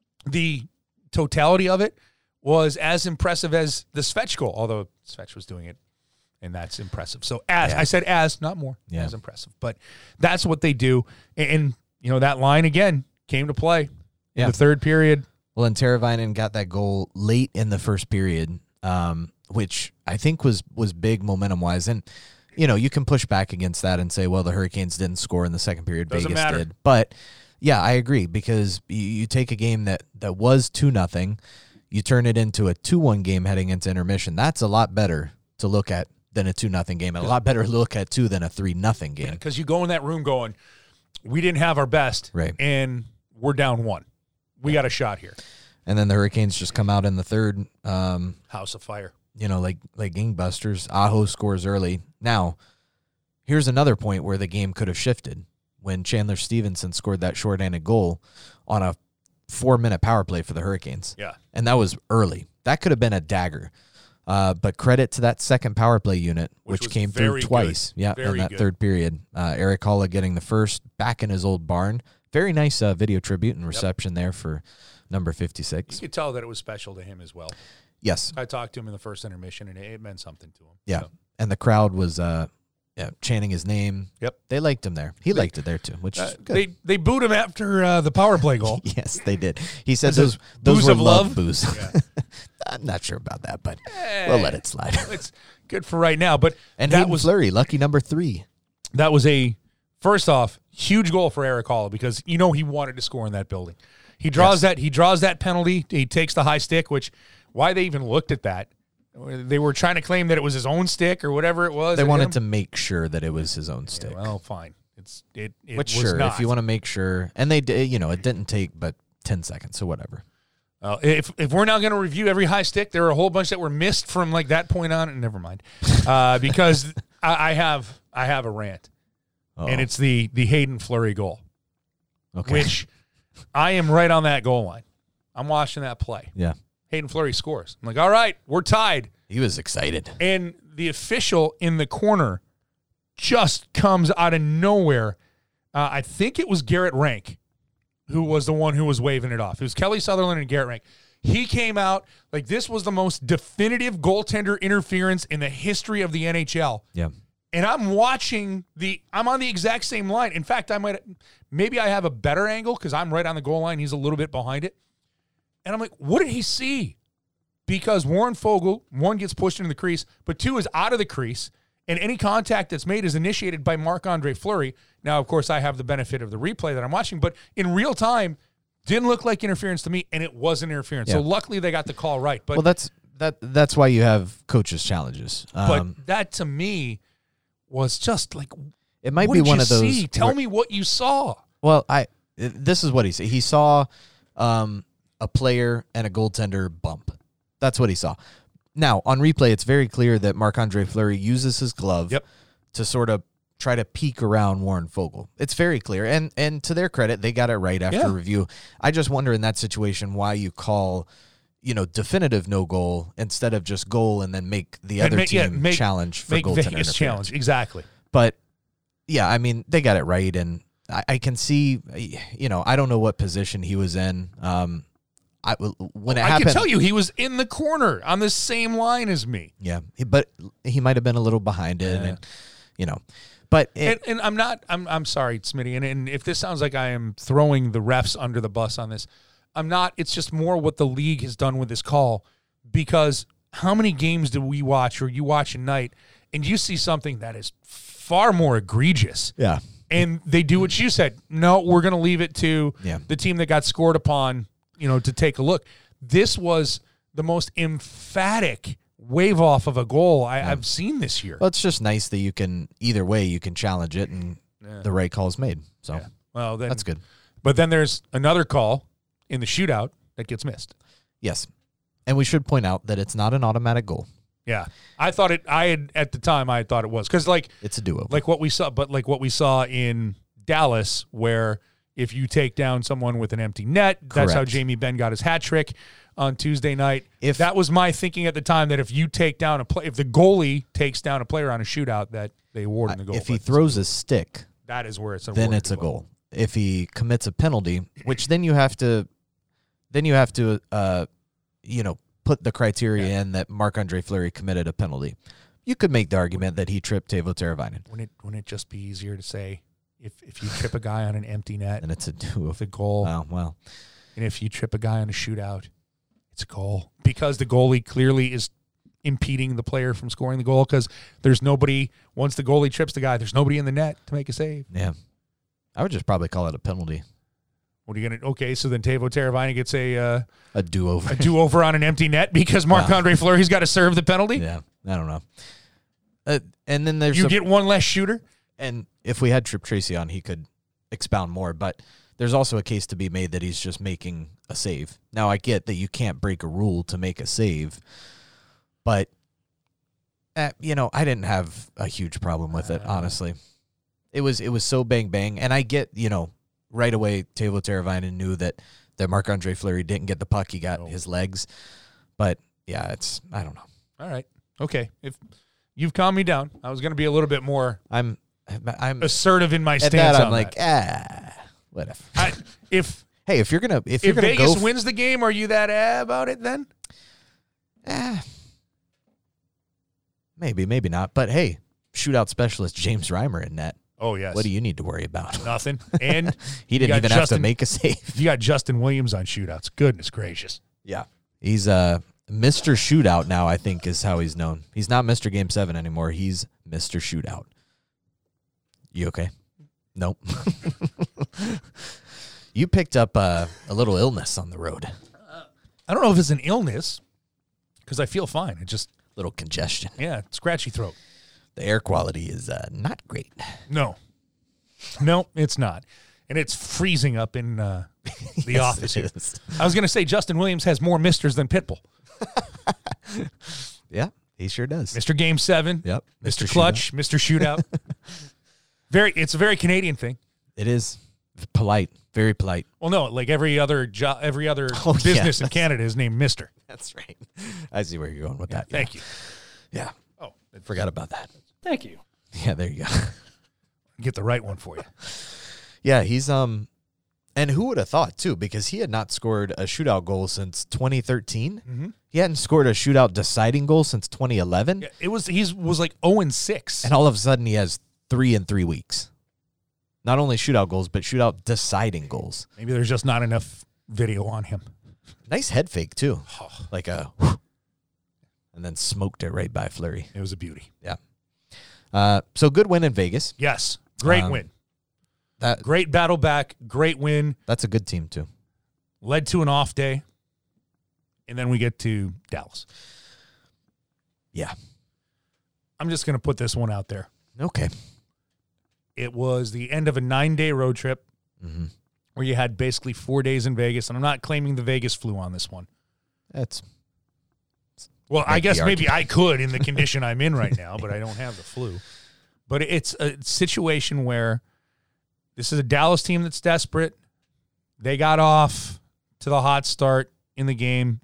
the totality of it was as impressive as the Svetch goal, although Svetch was doing it, and that's impressive. So as Yeah. I said, as, not more, Yeah. as impressive. But that's what they do. And, and, you know, that line, again, came to play Yeah. in the third period. Well, and Teravainen got that goal late in the first period, um, which I think was was big momentum-wise. And, you know, you can push back against that and say, well, the Hurricanes didn't score in the second period. Doesn't Vegas matter. did. But, yeah, I agree, because you, you take a game that, that was two nothing, you turn it into a two one game heading into intermission. That's a lot better to look at than a two nothing game, and a lot better to look at, too, than a three nothing game. Because you go in that room going, we didn't have our best, Right. and we're down one. We got a shot here. And then the Hurricanes just come out in the third, um, House of fire. you know, like like gangbusters. Aho scores early. Now, here's another point where the game could have shifted when Chandler Stevenson scored that shorthanded goal on a four-minute power play for the Hurricanes. Yeah. And that was early. That could have been a dagger. Uh, but credit to that second power play unit, Which which, was came very through twice. good. Yeah, Very in that good. third period. Uh, Eric Holla getting the first, back in his old barn. Very nice uh, video tribute and reception there for number You fifty-six. could tell that it was special to him as well. Yes. I talked to him in the first intermission, and it, it meant something to him. Yeah. So, And the crowd was uh, yeah, chanting his name. Yep. They liked him there. He liked it there too, which uh, is good. they they booed him after uh, the power play goal. Yes, they did. He said Is it those those boos were of love love? boos. Yeah. I'm not sure about that, but we'll let it slide. It's good for right now, but And that Hayden was Fleury, lucky number three. that was a first off huge goal for Eric Holla, because you know he wanted to score in that building. He draws Yes. that he draws that penalty. He takes the high stick, which why they even looked at that. They were trying to claim that it was his own stick or whatever it was. They at wanted him. to make sure that it was his own stick. Yeah, well, fine. It's it. it Which was sure, not. if you want to make sure, and they did, you know, it didn't take but ten seconds, so whatever. Uh, if if we're not going to review every high stick, there are a whole bunch that were missed from like that point on. And never mind, uh, because I, I have I have a rant, Uh-oh. and it's the the Hayden Fleury goal, okay. which I am right on that goal line. I'm watching that play. yeah, Hayden Fleury scores. I'm like, all right, we're tied, he was excited. and the official in the corner just comes out of nowhere. Uh, I think it was Garrett Rank who was the one who was waving it off. It was Kelly Sutherland and Garrett Rank. He came out like this was the most definitive goaltender interference in the history of the N H L. Yeah, And I'm watching the – I'm on the exact same line. In fact, I might – maybe I have a better angle because I'm right on the goal line. He's a little bit behind it. And I'm like, what did he see? Because Warren Foegele, one, gets pushed into the crease, but two, is out of the crease. And any contact that's made is initiated by Marc-Andre Fleury. Now, of course, I have the benefit of the replay that I'm watching, but in real time, didn't look like interference to me, and it wasn't interference. So Yeah. luckily they got the call right. But well, that's that. That's why you have coaches' challenges. but Um, that to me was just like, it might what be did one you of those. see? Tell where- me what you saw. Well, I this is what he said. He saw um, a player and a goaltender bump. That's what he saw. Now, on replay, it's very clear that Marc-Andre Fleury uses his glove Yep. to sort of try to peek around Warren Fogle. It's very clear. And and to their credit, they got it right after Yeah. review. I just wonder in that situation why you call, you know, definitive no goal instead of just goal and then make the And other make- team yeah, make- challenge for Make goaltender Vegas interference. challenge. Exactly. But yeah, I mean, they got it right. And I, I can see, you know, I don't know what position he was in. Um, I, when it I happened, can tell you he was in the corner on the same line as me. yeah, he- but he might have been a little behind it, Yeah. and you know, but it, And, and I'm not, I'm I'm sorry, Smitty. And, and if this sounds like I am throwing the refs under the bus on this, I'm not. It's just more what the league has done with this call. Because how many games do we watch or you watch a night and you see something that is far more egregious? yeah, And they do what you said. No, we're going to leave it to Yeah. the team that got scored upon, you know, to take a look. This was the most emphatic wave off of a goal I, I've seen this year. well, it's just nice that you can either way you can challenge it and Yeah. the right call is made. So Yeah. Well, then that's good. But then there's another call in the shootout that gets missed. Yes, and we should point out that it's not an automatic goal. Yeah, I thought it. I had at the time I thought it was because like It's a do-over. like what we saw, but like what we saw in Dallas, where if you take down someone with an empty net, that's how Correct. Jamie Benn got his hat trick on Tuesday night. If- that was my thinking at the time, that if you take down a play, if the goalie takes down a player on a shootout, that they award him the goal. if he But throws a stick, that is where it's then awarded it's a as well. goal. If he commits a penalty, which then you have to, then you have to, uh, you know, put the criteria Yeah. in that Marc-Andre Fleury committed a penalty. You could make the argument that he tripped Teuvo Teravainen, Wouldn't it wouldn't it just be easier to say if if you trip a guy on an empty net, and it's a do it's a over. goal, Wow, well, and if you trip a guy on a shootout, it's a goal because the goalie clearly is impeding the player from scoring the goal because there's nobody. Once the goalie trips the guy, there's nobody in the net to make a save. yeah. I would just probably call it a penalty, What are you gonna? Okay, so then Teuvo Teravainen gets a uh, a do-over. a do over on an empty net because Marc-Andre Fleury's got to serve the penalty. Yeah, I don't know. Uh, and then there's You some- get one less shooter. and if we had Trip Tracy on, he could expound more. But there's also a case to be made that he's just making a save. Now, I get that you can't break a rule to make a save, but uh, you know, I didn't have a huge problem with it, honestly. It was it was so bang bang, and I get, you know, right away Teuvo Teravainen knew that that Marc-Andre Fleury didn't get the puck; he got No. his legs. But yeah, it's I don't know. All right. Okay. If you've calmed me down, I was going to be a little bit more I'm I'm assertive in my at stance that. on I'm like that. ah, whatever. I, if Hey, if you're gonna if you're if gonna Vegas go f- wins the game, are you that eh about it then? Eh, maybe, maybe not. But hey, shootout specialist James Reimer in net. Oh yes. What do you need to worry about? Nothing. And He didn't got even have to Justin- make a save. you got Justin Williams on shootouts. Goodness gracious. Yeah, he's uh Mister Shootout now. I think is how he's known. He's not Mister Game Seven anymore. He's Mister Shootout. You okay? Nope. You picked up uh, a little illness on the road. I don't know if it's an illness because I feel fine. It just Little congestion. yeah, scratchy throat. The air quality is uh, not great. No, no, it's not, and it's freezing up in uh, the Yes, office it here. is. I was going to say Justin Williams has more misters than Pitbull. Yeah, he sure does. Mister Game Seven. Yep. Mister Mister Clutch. Mister Shootout. Very. It's a very Canadian thing. It is polite, very polite. Well, no, like every other jo- every other Oh, yeah, business in that's- Canada is named Mister. That's right. I see where you're going with that. Thank you. Yeah. Oh, I forgot about that. thank you. Yeah, there you go. Get the right one for you. Yeah, he's um and who would have thought too, because he had not scored a shootout goal since twenty thirteen. Mhm. He hadn't scored a shootout deciding goal since twenty eleven. Yeah, it was he's was like zero and six. And all of a sudden he has three in three weeks. Not only shootout goals, but shootout deciding goals. Maybe there's just not enough video on him. Nice head fake too. Oh, Like a and then smoked it right by Fleury. it was a beauty. Yeah. Uh, so good win in Vegas. Yes, great Um, win. That Great battle back. Great win. that's a good team too. Led to an off day, and then we get to Dallas. Yeah. I'm just going to put this one out there. Okay. It was the end of a nine-day road trip Mm-hmm. where you had basically four days in Vegas, and I'm not claiming the Vegas flu on this one. That's Well, I Make the guess maybe argument. I could in the condition I'm in right now, but I don't have the flu. But it's a situation where this is a Dallas team that's desperate. They got off to the hot start in the game.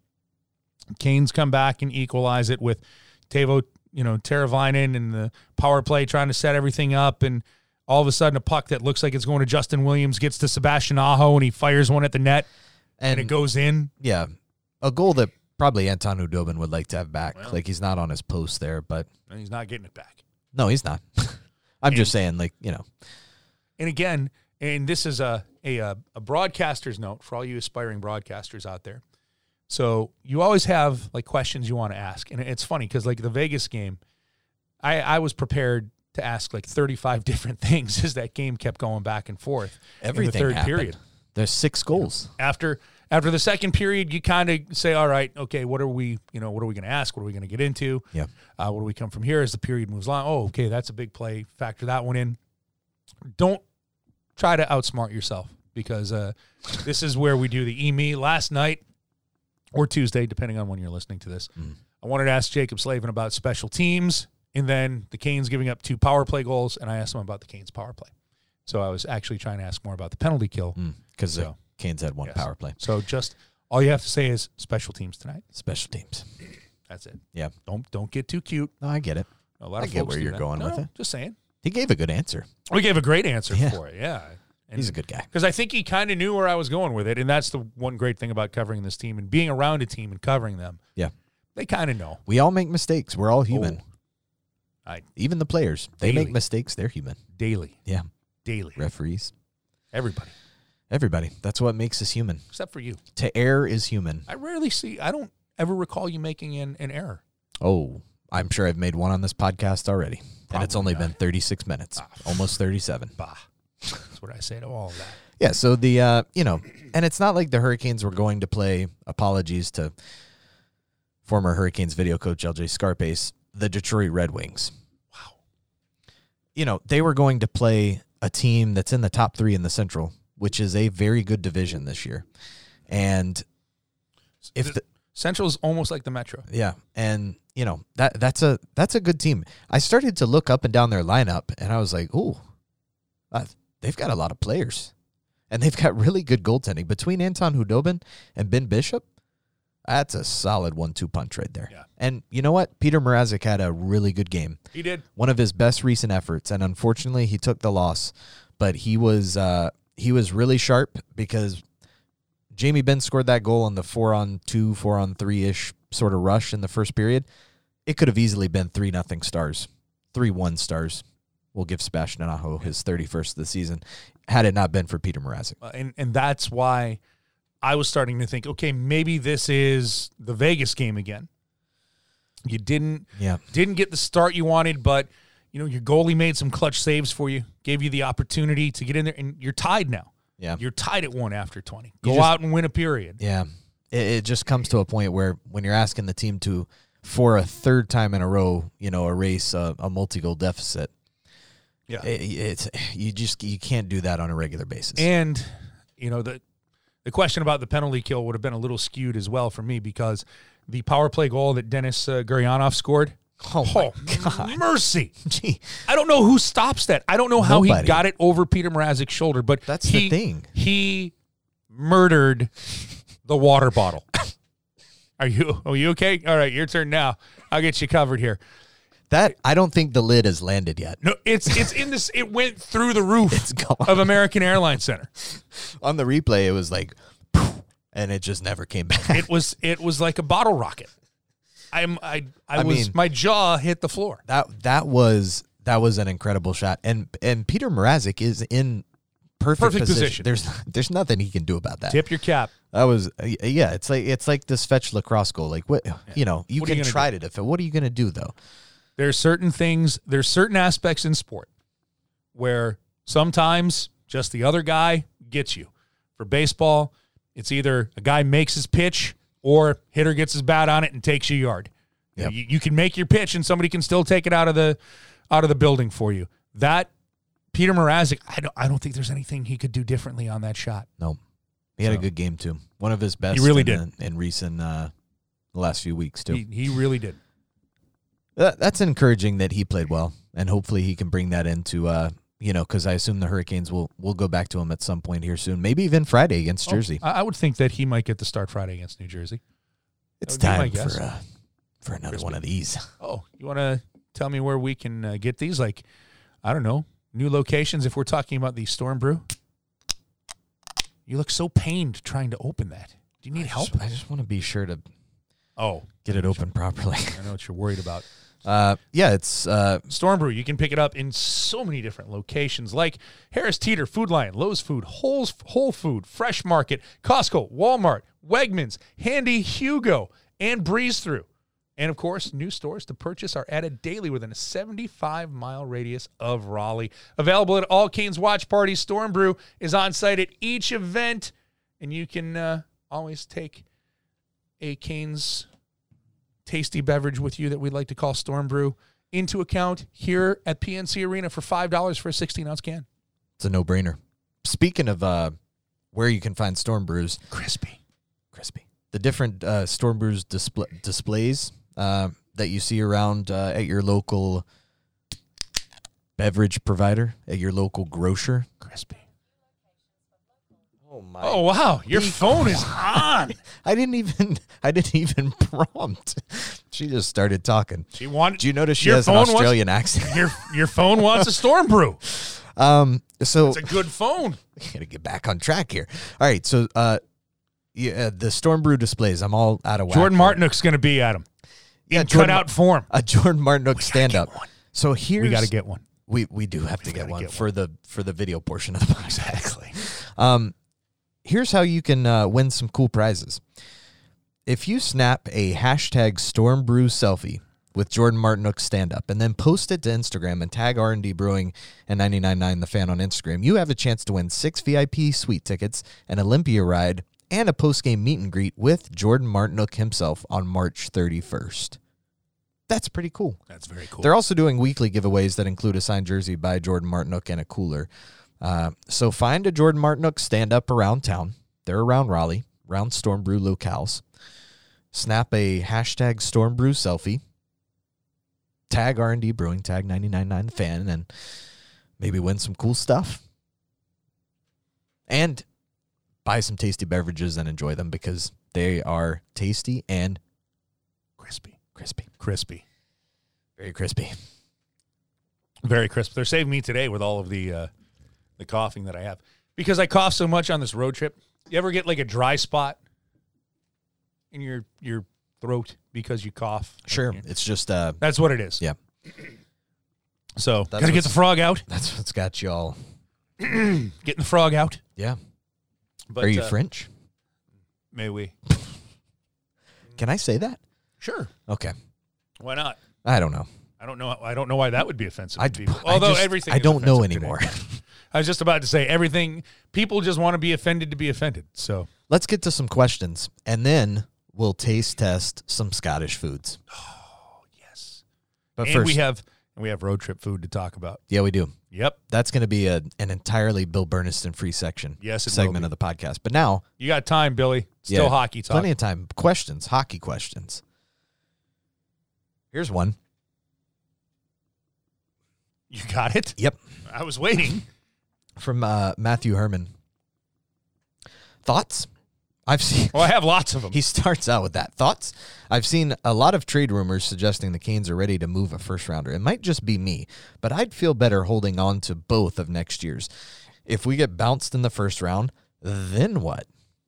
Canes come back and equalize it with Teuvo, you know, Teravainen and the power play trying to set everything up, and all of a sudden a puck that looks like it's going to Justin Williams gets to Sebastian Aho, and he fires one at the net, and, and it goes in. Yeah, a goal that probably Anton Hudobin would like to have back. Well, like, he's not on his post there, but and he's not getting it back. No, he's not. I'm and, just saying, like, you know. And again, and this is a, a a broadcaster's note for all you aspiring broadcasters out there. So you always have, like, questions you want to ask. And it's funny because, like, the Vegas game, I, I was prepared to ask, like, thirty-five different things as that game kept going back and forth. Everything in the third happened. period. There's six goals. After after the second period, you kind of say, all right, okay, what are we, you know, what are we going to ask? What are we going to get into? Yeah. Uh, where do we come from here as the period moves along? Oh, okay, that's a big play. Factor that one in. Don't try to outsmart yourself because uh, this is where we do the E-Me. Last night, or Tuesday, depending on when you're listening to this, mm. I wanted to ask Jacob Slavin about special teams, and then the Canes giving up two power play goals, and I asked him about the Canes power play. So I was actually trying to ask more about the penalty kill. Because mm, so, the Canes had one yes. power play. So just all you have to say is special teams tonight. Special teams. That's it. Yeah. Don't don't get too cute. No, I get it. A lot I of get folks where do you're that. going well, with it. Just saying. He gave a good answer. We gave a great answer yeah. for it, yeah. And he's a good guy. Because I think he kind of knew where I was going with it, and that's the one great thing about covering this team and being around a team and covering them. Yeah. They kind of know. We all make mistakes. We're all human. Oh, I, Even the players. They daily. make mistakes. They're human. Daily. Yeah. Daily. Referees. Everybody. Everybody. That's what makes us human. Except for you. To err is human. I rarely see, I don't ever recall you making an, an error. Oh, I'm sure I've made one on this podcast already. Probably and it's only not. been thirty-six minutes. Ah. Almost thirty-seven. Bah. That's what I say to all of that. Yeah, so the, uh, you know, and it's not like the Hurricanes were going to play, apologies to former Hurricanes video coach L J Scarpace, the Detroit Red Wings. Wow. You know, they were going to play a team that's in the top three in the Central, which is a very good division this year. And if the, the Central's almost like the Metro. Yeah, and you know, that that's a that's a good team. I started to look up and down their lineup and I was like, "Ooh. Uh, they've got a lot of players." And they've got really good goaltending between Anton Hudobin and Ben Bishop. That's a solid one two punch right there. Yeah. And you know what? Peter Mrazek had a really good game. He did. One of his best recent efforts, and unfortunately he took the loss, but he was uh, he was really sharp because Jamie Benn scored that goal on the four on two, four on three ish sort of rush in the first period. It could have easily been three nothing Stars, three one Stars. We'll give Sebastian Aho his thirty-first of the season, had it not been for Peter Mrazek. Uh, and and that's why I was starting to think, okay, maybe this is the Vegas game again. You didn't yeah. didn't get the start you wanted, but you know your goalie made some clutch saves for you, gave you the opportunity to get in there, and you're tied now. Yeah, you're tied at one after twenty. Go just, out and win a period. Yeah, it, it just comes to a point where when you're asking the team to, for a third time in a row, you know, erase a, a multi-goal deficit. Yeah, it, it's you just you can't do that on a regular basis. And you know the the question about the penalty kill would have been a little skewed as well for me because the power play goal that Dennis uh, Guryanov scored. Oh, my God. Mercy. Gee. I don't know who stops that. I don't know how Nobody. he got it over Peter Mrazek's shoulder, but that's he, the thing. He murdered the water bottle. Are you are you okay? All right, your turn now. I'll get you covered here. That I don't think the lid has landed yet. No, it's it's in this. It went through the roof It's gone. of American Airlines Center. On the replay, it was like, and it just never came back. It was it was like a bottle rocket. I'm I I, I was mean, my jaw hit the floor. That that was that was an incredible shot, and and Peter Mrazek is in perfect, Perfect position. position. There's there's nothing he can do about that. Tip your cap. That was yeah. It's like it's like this fetch lacrosse goal. Like what yeah. you know you What are can you try do? to defend. What are you going to do though? There's certain things, there's certain aspects in sport where sometimes just the other guy gets you. For baseball, it's either a guy makes his pitch or hitter gets his bat on it and takes you a yard. Yep. You, you can make your pitch and somebody can still take it out of the out of the building for you. That Peter Mrazek, I don't I don't think there's anything he could do differently on that shot. No, he had So, a good game too. One of his best. He really in, did uh, in recent uh, the last few weeks too. He, he really did. That, that's encouraging that he played well, and hopefully he can bring that into, uh, you know, because I assume the Hurricanes will will go back to him at some point here soon, maybe even Friday against Jersey. Oh, I I would think that he might get the start Friday against New Jersey. It's That would be time my for guess. uh, for another Crispy. one of these. Oh, you want to tell me where we can uh, get these? Like, I don't know, new locations if we're talking about the Storm Brew? You look so pained trying to open that. Do you need I help? just, I just want to be sure to Oh, get it open properly. I know what you're worried about. Uh, yeah, it's uh, Storm Brew, you can pick it up in so many different locations like Harris Teeter, Food Lion, Lowe's Food, Whole's, Whole Food, Fresh Market, Costco, Walmart, Wegmans, Handy, Hugo, and Breeze Through. And, of course, new stores to purchase are added daily within a seventy-five mile radius of Raleigh. Available at all Canes watch parties, Storm Brew is on site at each event, and you can uh, always take a Canes tasty beverage with you that we like to call Storm Brew into account here at P N C Arena for five dollars for a sixteen ounce can. it's a no-brainer. Speaking of uh, where you can find Storm Brews, Crispy. crispy. The different uh, Storm Brews display, displays uh, that you see around uh, at your local beverage provider, at your local grocer. Crispy. Oh my! Oh, wow. Your Be phone is on. I didn't even. I didn't even prompt. She just started talking. She wanted, Do you notice she Your has an phone wants- Australian accent? your, your phone wants a Storm Brew. Um. So It's a good phone. gotta get back on track here. All right. So uh, yeah, the Storm Brew displays. I'm all out of whack. Jordan here. Martinook's going to be at him Yeah, in Jordan- cutout form. A Jordan Martinook gotta stand get up. one. So here's We got to get one. We we do have to get gotta one get for the for the video portion of the podcast. Exactly. Um, here's how you can uh, win some cool prizes. If you snap a hashtag Storm Brew selfie with Jordan Martinook stand up and then post it to Instagram and tag R and D Brewing and ninety-nine point nine The Fan on Instagram, you have a chance to win six V I P suite tickets, an Olympia ride, and a post-game meet and greet with Jordan Martinook himself on March thirty-first. That's pretty cool. That's very cool. They're also doing weekly giveaways that include a signed jersey by Jordan Martinook and a cooler. Uh, so find a Jordan Martinook stand up around town. They're around Raleigh, around Storm Brew locales. Snap a hashtag Storm Brew selfie. Tag R and D Brewing, tag ninety-nine point nine The Fan, and maybe win some cool stuff. And buy some tasty beverages and enjoy them because they are tasty and crispy. crispy. Crispy. Very crispy. Very crisp. They're saving me today with all of the uh, the coughing that I have because I cough so much on this road trip. You ever get like a dry spot in your your throat because you cough? Sure. It's just uh That's what it is. yeah. So That's gotta get what's- the frog out. That's what's got you all. Getting the frog out. Yeah. But, Are you uh, French? May we? Can I say that? Sure. Okay. Why not? I don't know. I don't know. I don't know why that would be offensive I, to people. I Although just- everything I is don't know offensive today. anymore. I was just about to say everything. People just want to be offended to be offended. So Let's get to some questions, and then we'll taste test some Scottish foods. yes. But and first, we have we have road trip food to talk about. yeah, we do. Yep. That's going to be a, an entirely Bill Burniston free section. Yes, it will segment be. of the podcast. But now, You got time, Billy. Still yeah, hockey talk. plenty of time. Questions, hockey questions. Here's one. You got it? Yep. I was waiting. From uh, Matthew Herman. Thoughts? I've seen. Well, I have lots of them. He starts out with that. Thoughts? I've seen a lot of trade rumors suggesting the Canes are ready to move a first rounder. It might just be me, but I'd feel better holding on to both of next year's. If we get bounced in the first round, then what?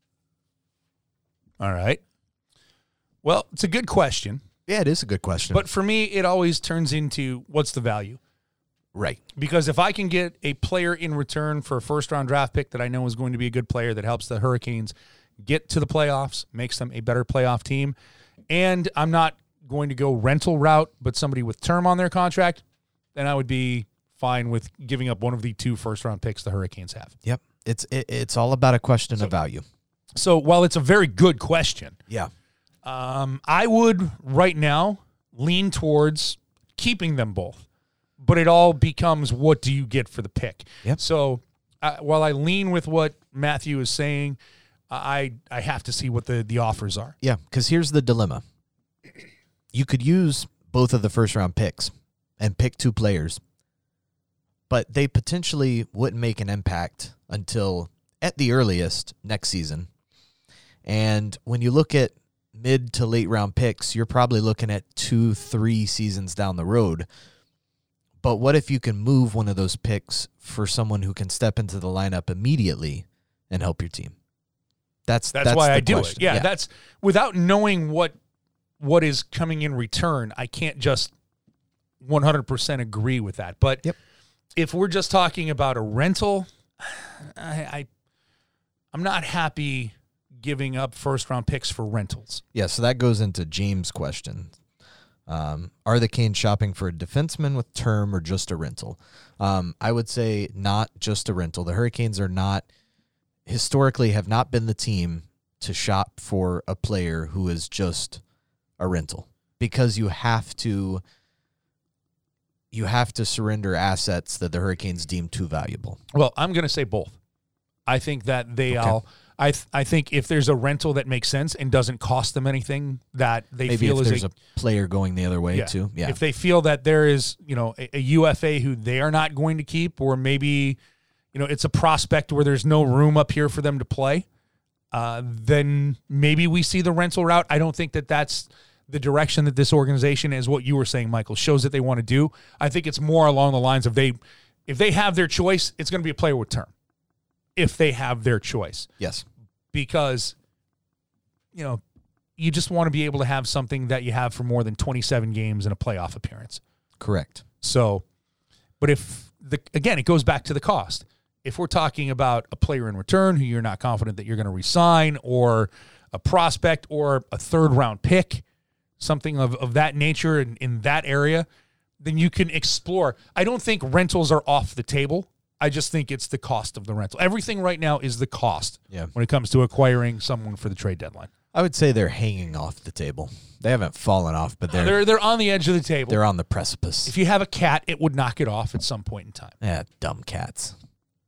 All right. Well, it's a good question. Yeah, it is a good question. But for me, it always turns into what's the value? right. Because if I can get a player in return for a first-round draft pick that I know is going to be a good player that helps the Hurricanes get to the playoffs, makes them a better playoff team, and I'm not going to go rental route, but somebody with term on their contract, then I would be fine with giving up one of the two first-round picks the Hurricanes have. Yep. It's it, it's all about a question of value. So while it's a very good question, Yeah. um, I would right now lean towards keeping them both. But it all becomes what do you get for the pick. Yep. So uh, while I lean with what Matthew is saying, I I have to see what the, the offers are. Yeah, because here's the dilemma. You could use both of the first round picks and pick two players, but they potentially wouldn't make an impact until at the earliest next season. And when you look at mid to late round picks, you're probably looking at two, three seasons down the road. But what if you can move one of those picks for someone who can step into the lineup immediately and help your team? That's that's, that's why the I do question. it. Yeah, yeah, that's without knowing what what is coming in return. I can't just one hundred percent agree with that. But yep. if we're just talking about a rental, I, I I'm not happy giving up first round picks for rentals. Yeah, so that goes into James' question. Um, are the Canes shopping for a defenseman with term or just a rental? Um, I would say not just a rental. The Hurricanes are not, historically, have not been the team to shop for a player who is just a rental, because you have to you have to surrender assets that the Hurricanes deem too valuable. Well, I'm going to say both. I think that they Okay. all. I th- I think if there's a rental that makes sense and doesn't cost them anything, that they Maybe feel if is there's a, a player going the other way yeah, too. Yeah. If they feel that there is, you know, a, a U F A who they are not going to keep, or maybe, you know, it's a prospect where there's no room up here for them to play, uh, then maybe we see the rental route. I don't think that that's the direction that this organization is. What you were saying, Michael, shows that they want to do. I think it's more along the lines of they, if they have their choice, it's going to be a player with term. If they have their choice. Yes. Because, you know, you just want to be able to have something that you have for more than twenty-seven games in a playoff appearance. Correct. So, but if, the again, it goes back to the cost. If we're talking about a player in return who you're not confident that you're going to re-sign, or a prospect, or a third-round pick, something of, of that nature in, in that area, then you can explore. I don't think rentals are off the table. I just think it's the cost of the rental. Everything right now is the cost Yeah. when it comes to acquiring someone for the trade deadline. I would say they're hanging off the table. They haven't fallen off, but they're They're they're on the edge of the table. they're on the precipice. If you have a cat, it would knock it off at some point in time. Yeah, dumb cats.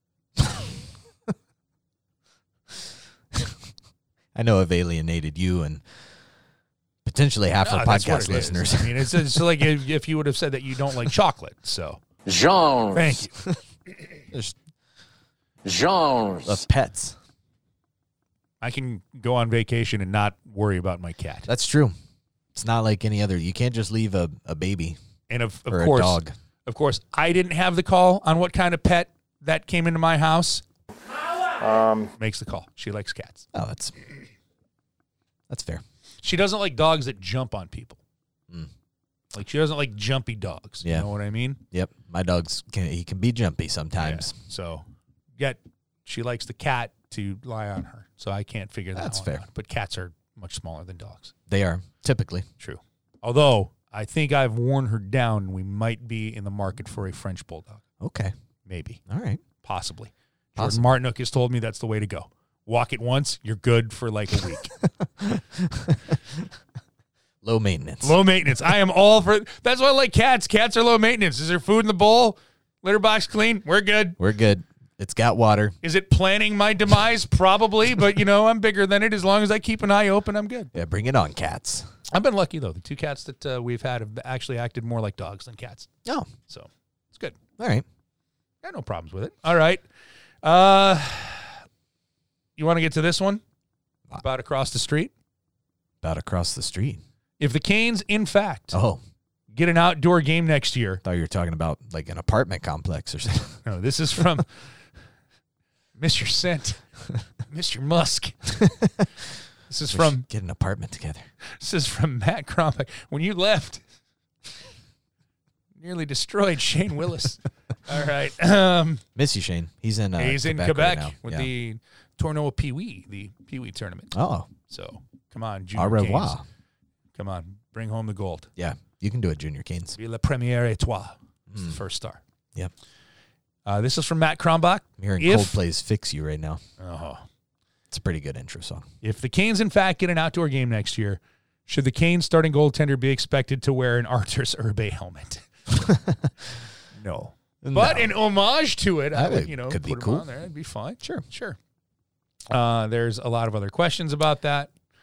I know I've alienated you and potentially half No, our that's what podcast it listeners. is. I mean, it's, it's like if, if you would have said that you don't like chocolate. So Genres. thank you. There's Genres. of pets. I can go on vacation and not worry about my cat. That's true. It's not like any other. You can't just leave a, a baby And of, of or course, a dog. of course, I didn't have the call on what kind of pet that came into my house. Um, makes the call. She likes cats. Oh, that's that's fair. She doesn't like dogs that jump on people. Mm. Like she doesn't like jumpy dogs. Yeah. You know what I mean? Yep, my dog's can, he can be jumpy sometimes. Yeah. So, yet she likes the cat to lie on her. So I can't figure that That's one fair. out. But cats are much smaller than dogs. They are typically. True. Although I think I've worn her down, and we might be in the market for a French bulldog. Okay. Maybe. All right. Possibly. Possible. Jordan Martinook has told me that's the way to go. Walk it once, you're good for like a week. Low maintenance. Low maintenance. I am all for that's why I like cats. Cats are low maintenance. Is there food in the bowl? Litter box clean? We're good. We're good. It's got water. Is it planning my demise? Probably, but you know, I'm bigger than it. As long as I keep an eye open, I'm good. Yeah, bring it on, cats. I've been lucky though. The two cats that uh, we've had have actually acted more like dogs than cats. Oh, So it's good. all right. Got no problems with it. All right. Uh, you want to get to this one? About across the street? About across the street. If the Canes, in fact, Oh, get an outdoor game next year. thought you were talking about like an apartment complex or something. No, this is from Mister Scent, Mister Musk. This is We from should get an apartment together. this is from Matt Crombeck. When you left, nearly destroyed Shane Willis. All right. Um, Miss you, Shane. He's in. Uh, he's in Quebec, Quebec right now. with Yeah. the Tournoi Pee Wee, the Pee Wee tournament. Oh, So come on, Junior au revoir. Canes. Come on, bring home the gold. Yeah, you can do it, Junior Canes. Be la première étoile. It's the Mm. first star. Yep. Uh, this is from Matt Krombach. I'm hearing If- Coldplay's "Fix You" right now. Oh. It's a pretty good intro song. If the Canes, in fact, get an outdoor game next year, should the Canes starting goaltender be expected to wear an Arthurs Urbe helmet? No. But No. in homage to it, I That would, you know, could put be him cool. on there. It'd be fine. Sure. Sure. Uh, there's a lot of other questions about that.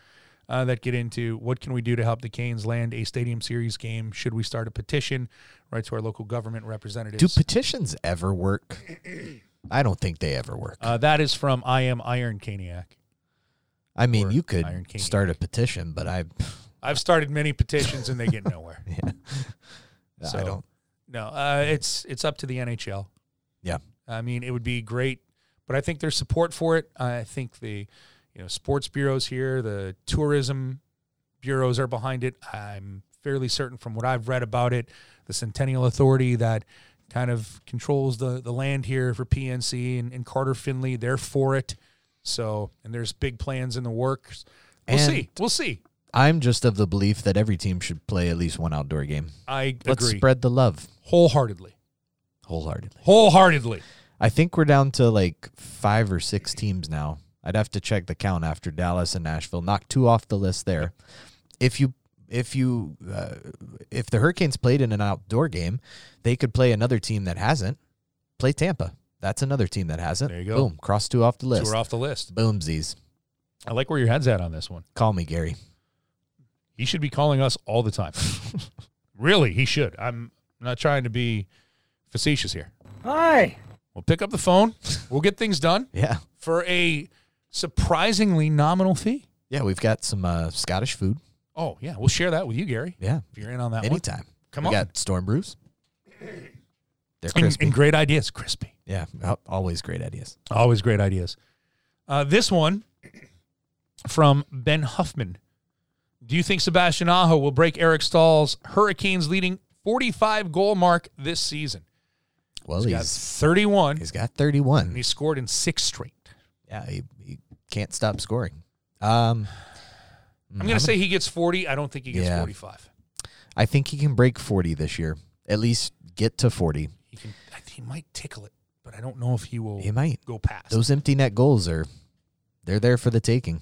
uh, that get into what can we do to help the Canes land a Stadium Series game? Should we start a petition? Right to our local government representatives. Do petitions ever work? I don't think they ever work. Uh, that is from I Am Iron Caniac. I mean, or you could Iron Caniac. start a petition, but I, I've started many petitions and they get nowhere. yeah, So, I don't. No, uh, it's it's up to the N H L. Yeah, I mean, it would be great, but I think there's support for it. I think the you know sports bureaus here, the tourism bureaus are behind it. I'm fairly certain from what I've read about it, the Centennial Authority that kind of controls the, the land here for P N C and, and Carter Finley, they're for it. So, and there's big plans in the works. We'll And see. We'll see. I'm just of the belief that every team should play at least one outdoor game. I Let's agree. spread the love Wholeheartedly. wholeheartedly. Wholeheartedly. I think we're down to like five or six teams now. I'd have to check the count after Dallas and Nashville. Knock two off the list there. If you if you uh, if the Hurricanes played in an outdoor game, they could play another team that hasn't. Play Tampa. That's another team that hasn't. There you go. Boom. Cross two off the list. So we're off the list. Boomsies. I like where your head's at on this one. Call me, Gary. He should be calling us all the time. Really, he should. I'm not trying to be facetious here. Hi. We'll pick up the phone. We'll get things done Yeah. for a surprisingly nominal fee. Yeah, we've got some uh, Scottish food. Oh, yeah. We'll share that with you, Gary, Yeah. if you're in on that one. Anytime. Come we on. got Storm Brews. They're And, crispy. and great ideas. Crispy. Yeah, al- always great ideas. Always great ideas. Uh, this one from Ben Huffman. Do you think Sebastian Aho will break Eric Stahl's Hurricanes leading forty-five goal mark this season? Well, He's he's got thirty-one, he's got and thirty-one. he scored in six straight. Yeah, he, he can't stop scoring. Um, I'm going to say he gets forty. I don't think he gets Yeah. forty-five. I think he can break forty this year. At least get to forty. He can. I think he might tickle it, but I don't know if he will He might. go past. Those empty net goals are, they're there for the taking.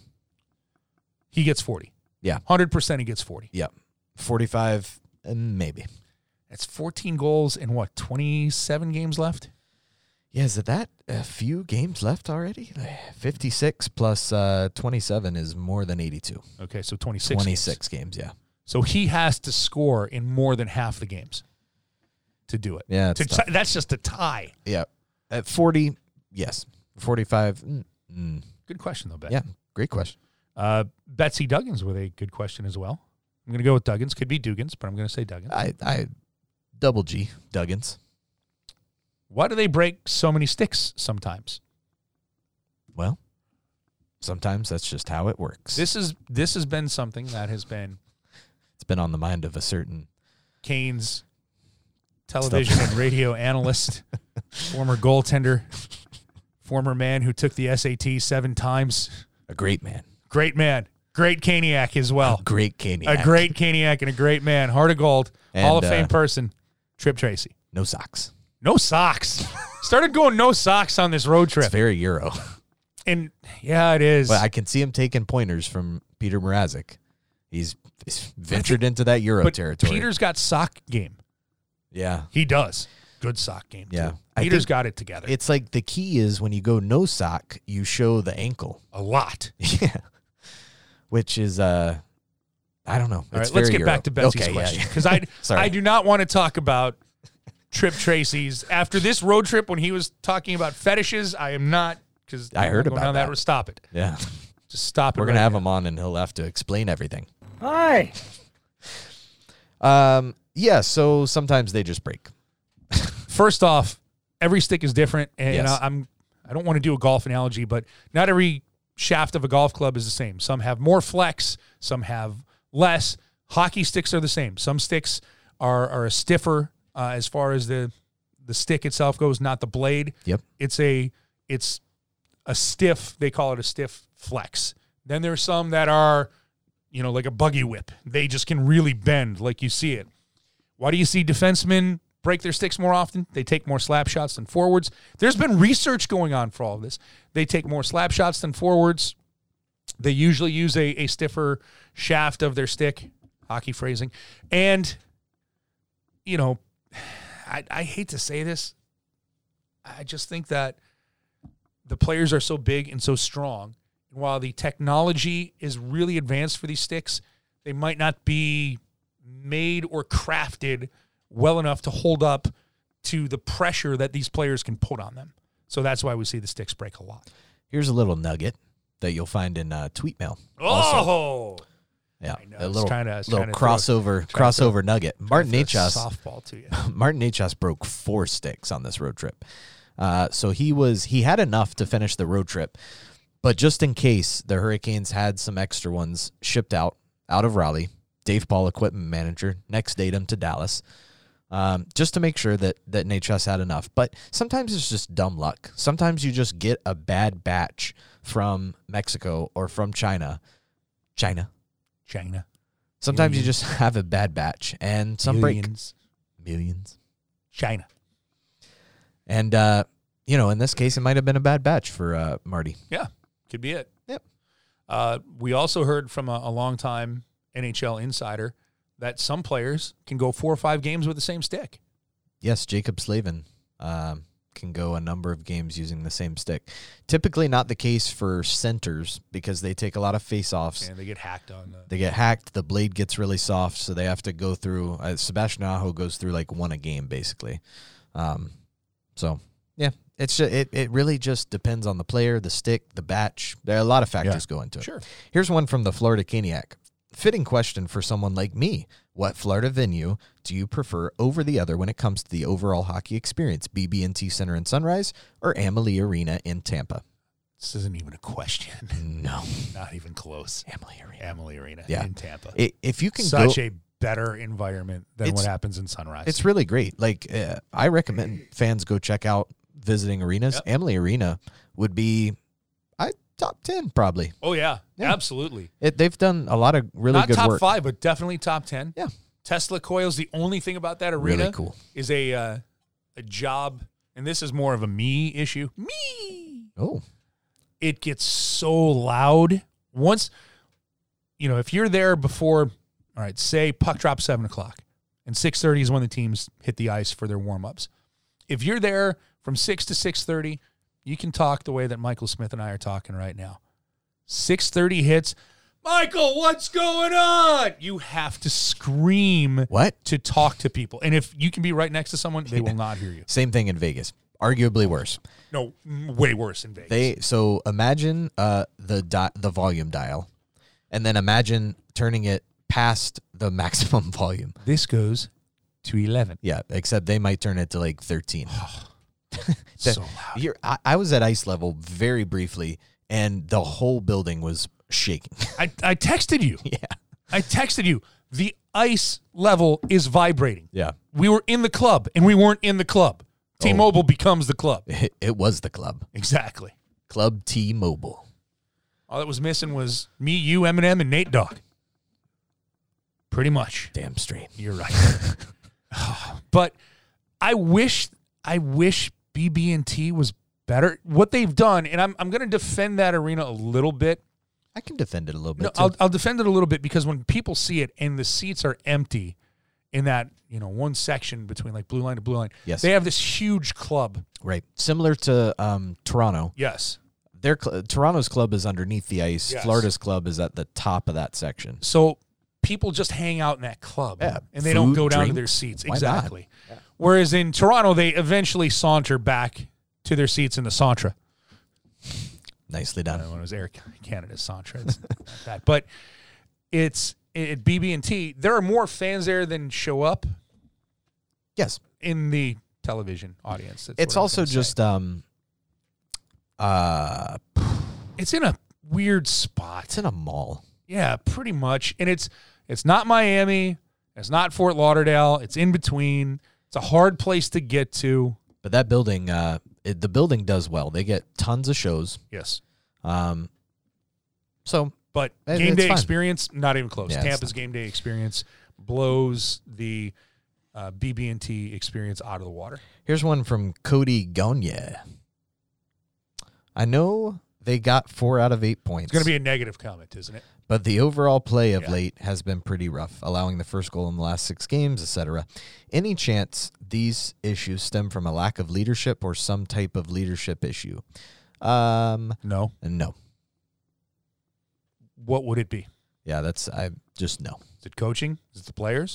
He gets forty. Yeah. one hundred percent he gets forty. Yep. forty-five, uh, maybe. That's fourteen goals in what, twenty-seven games left? Yeah, is it that a few games left already? fifty-six plus uh, twenty-seven is more than eighty-two. Okay, so twenty-six. twenty-six games. yeah. So he has to score in more than half the games to do it. Yeah, it's To tough. ti- that's just a tie. Yeah. At forty, yes. forty-five, mm, mm. Good question, though, Ben. Yeah, great question. Uh, Betsy Duggins with a good question as well. I'm going to go with Duggins. Could be Duggins, but I'm going to say Duggins. I, I double G, Duggins. Why do they break so many sticks sometimes? Well, sometimes that's just how it works. This is this has been something that has been It's been on the mind of a certain Canes television and radio analyst, former goaltender, former man who took the S A T seven times. a great man. Great man. Great Caniac as well. A great Caniac. A great Caniac and a great man. Heart of gold. And, Hall of Fame uh, person. Trip Tracy. No socks. No socks. Started going no socks on this road trip. It's very Euro. And yeah, it is. But I can see him taking pointers from Peter Mrazek. He's, he's ventured into that Euro but territory. Peter's got sock game. yeah. He does. Good sock game, Yeah. too. I Peter's think got it together. It's like the key is when you go no sock, you show the ankle. a lot. Yeah. Which is, uh, I don't know. All It's right, let's very get Euro. back to Betsy's Okay, yeah, question. yeah. Because I, Sorry. I do not want to talk about Trip Tracy's. After this road trip, when he was talking about fetishes, I am not, because I heard about down that. road. Stop it. Yeah. Just stop it. We're going to right have now. him on and he'll have to explain everything. Hi. Um, yeah, so sometimes they just break. First off, every stick is different, and Yes. I, I'm I don't want to do a golf analogy, but not every shaft of a golf club is the same. Some have more flex, some have less. Hockey sticks are the same. Some sticks are are a stiffer uh, as far as the the stick itself goes, not the blade. Yep. It's a it's a stiff. They call it a stiff flex. Then there's some that are, you know, like a buggy whip. They just can really bend, like you see it. Why do you see defensemen break their sticks more often? They take more slap shots than forwards. There's been research going on for all of this. They take more slap shots than forwards. They usually use a, a stiffer shaft of their stick, hockey phrasing. And, you know, I, I hate to say this. I just think that the players are so big and so strong, And while the technology is really advanced for these sticks, they might not be made or crafted well enough to hold up to the pressure that these players can put on them. So that's why we see the sticks break a lot. Here's a little nugget that you'll find in uh, Tweet Mail. Oh! Also. Yeah, I know. a I was little, trying to- I was little trying to throw- crossover trying to crossover nugget. Martin Throw a Achos, softball to you. Martin Achos broke four sticks on this road trip. Uh, so he was he had enough to finish the road trip, but just in case the Hurricanes had some extra ones shipped out out of Raleigh, Dave Paul, equipment manager, next date him to Dallas, um, just to make sure that that Nachos had enough. But sometimes it's just dumb luck. Sometimes you just get a bad batch from Mexico or from China, China. China. Sometimes you Millions. just have a bad batch, and some break Millions. millions. China. And, uh, you know, in this case, it might have been a bad batch for uh, Marty. Yeah, could be it. Yep. Uh, we also heard from a, a longtime N H L insider that some players can go four or five games with the same stick. Yes, Jacob Slavin um, can go a number of games using the same stick. Typically not the case for centers because they take a lot of face-offs. And they get hacked on the... They get hacked. The blade gets really soft, so they have to go through. Uh, Sebastian Aho goes through like one a game, basically. Um, so, yeah, it's just, it, it really just depends on the player, the stick, the batch. There are a lot of factors Yeah. go into it. Sure. Here's one from the Florida Caniac. Fitting question for someone like me. What Florida venue do you prefer over the other when it comes to the overall hockey experience? B B and T Center in Sunrise or Amalie Arena in Tampa? This isn't even a question. No. Not even close. Amalie Arena. Amalie Arena Yeah. in Tampa. I- If you can Such go, a better environment than It's- what happens in Sunrise. it's really great. Like, uh, I recommend fans go check out visiting arenas. Yep. Amalie Arena would be, I top ten probably. oh, yeah, Yeah. absolutely. It, they've done a lot of really Not good top work. five, but definitely top ten. Yeah. Tesla coils, the only thing about that arena Really cool. is a uh, a job, and this is more of a me issue. Me. Oh, It gets so loud. Once, you know, if you're there before, all right, say puck drop seven o'clock, and six thirty is when the teams hit the ice for their warm-ups. If you're there from six to six thirty, you can talk the way that Michael Smith and I are talking right now. six thirty hits, Michael, what's going on? You have to scream what? to talk to people. And if you can be right next to someone, they will not hear you. Same thing in Vegas. Arguably worse. No, m- way worse in Vegas. They so imagine uh, the di- the volume dial, and then imagine turning it past the maximum volume. this goes to eleven. Yeah, except they might turn it to like thirteen. So loud. Here, I, I was at ice level very briefly, and the whole building was shaking. I, I texted you. yeah, I texted you. The ice level is vibrating. yeah. We were in the club, and we weren't in the club. T-Mobile becomes the club. It, it was the club, Exactly. Club T-Mobile. All that was missing was me, you, Eminem, and Nate Dogg. Pretty much. Damn straight. You're right. But I wish, I wish B B and T was better. What they've done, and I'm I'm going to defend that arena a little bit. I can defend it a little bit. No, too. I'll, I'll defend it a little bit because when people see it and the seats are empty in that, you know, one section between like blue line to blue line, Yes. they have this huge club. Right, similar to um, Toronto. Yes. Their cl- Toronto's club is underneath the ice. Yes. Florida's club is at the top of that section. So people just hang out in that club Yeah, and they don't food, go down to drink. their seats. Why not? Exactly. Whereas in Toronto, they eventually saunter back to their seats in the Santra. Nicely done. When it was Air Canada Santra. It's not that. But it's at B B and T, there are more fans there than show up Yes, in the television audience. That's it's what I'm also gonna say. just um, uh, It's in a weird spot. it's in a mall. Yeah, pretty much. And it's it's not Miami. It's not Fort Lauderdale. It's in between. It's a hard place to get to. But that building, uh, it, the building does well. They get tons of shows. Yes. Um, so But It- game it's day fine. experience, not even close. Yeah, it's Tampa's not. game day experience blows the uh, B B and T experience out of the water. here's one from Cody Gagne. I know they got four out of eight points. It's going to be a negative comment, isn't it? But the overall play of Yeah. late has been pretty rough, allowing the first goal in the last six games, et cetera. Any chance these issues stem from a lack of leadership or some type of leadership issue? Um, No. no. what would it be? Yeah, that's I just no. Is it coaching? Is it the players?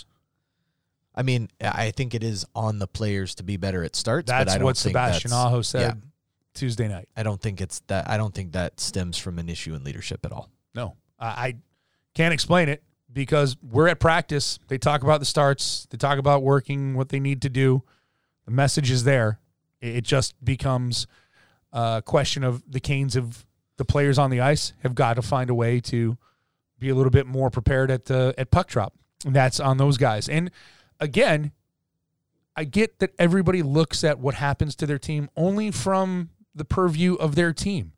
I mean, I think it is on the players to be better at starts. That's but I don't what think Sebastian that's- Aho said yeah. Tuesday night. I don't think it's that. I don't think that stems from an issue in leadership at all. No, I, I can't explain it because we're at practice. They talk about the starts. They talk about working, what they need to do. The message is there. It just becomes a question of the Canes of the players on the ice have got to find a way to be a little bit more prepared at the at puck drop. And that's on those guys. And again, I get that everybody looks at what happens to their team only from the purview of their team.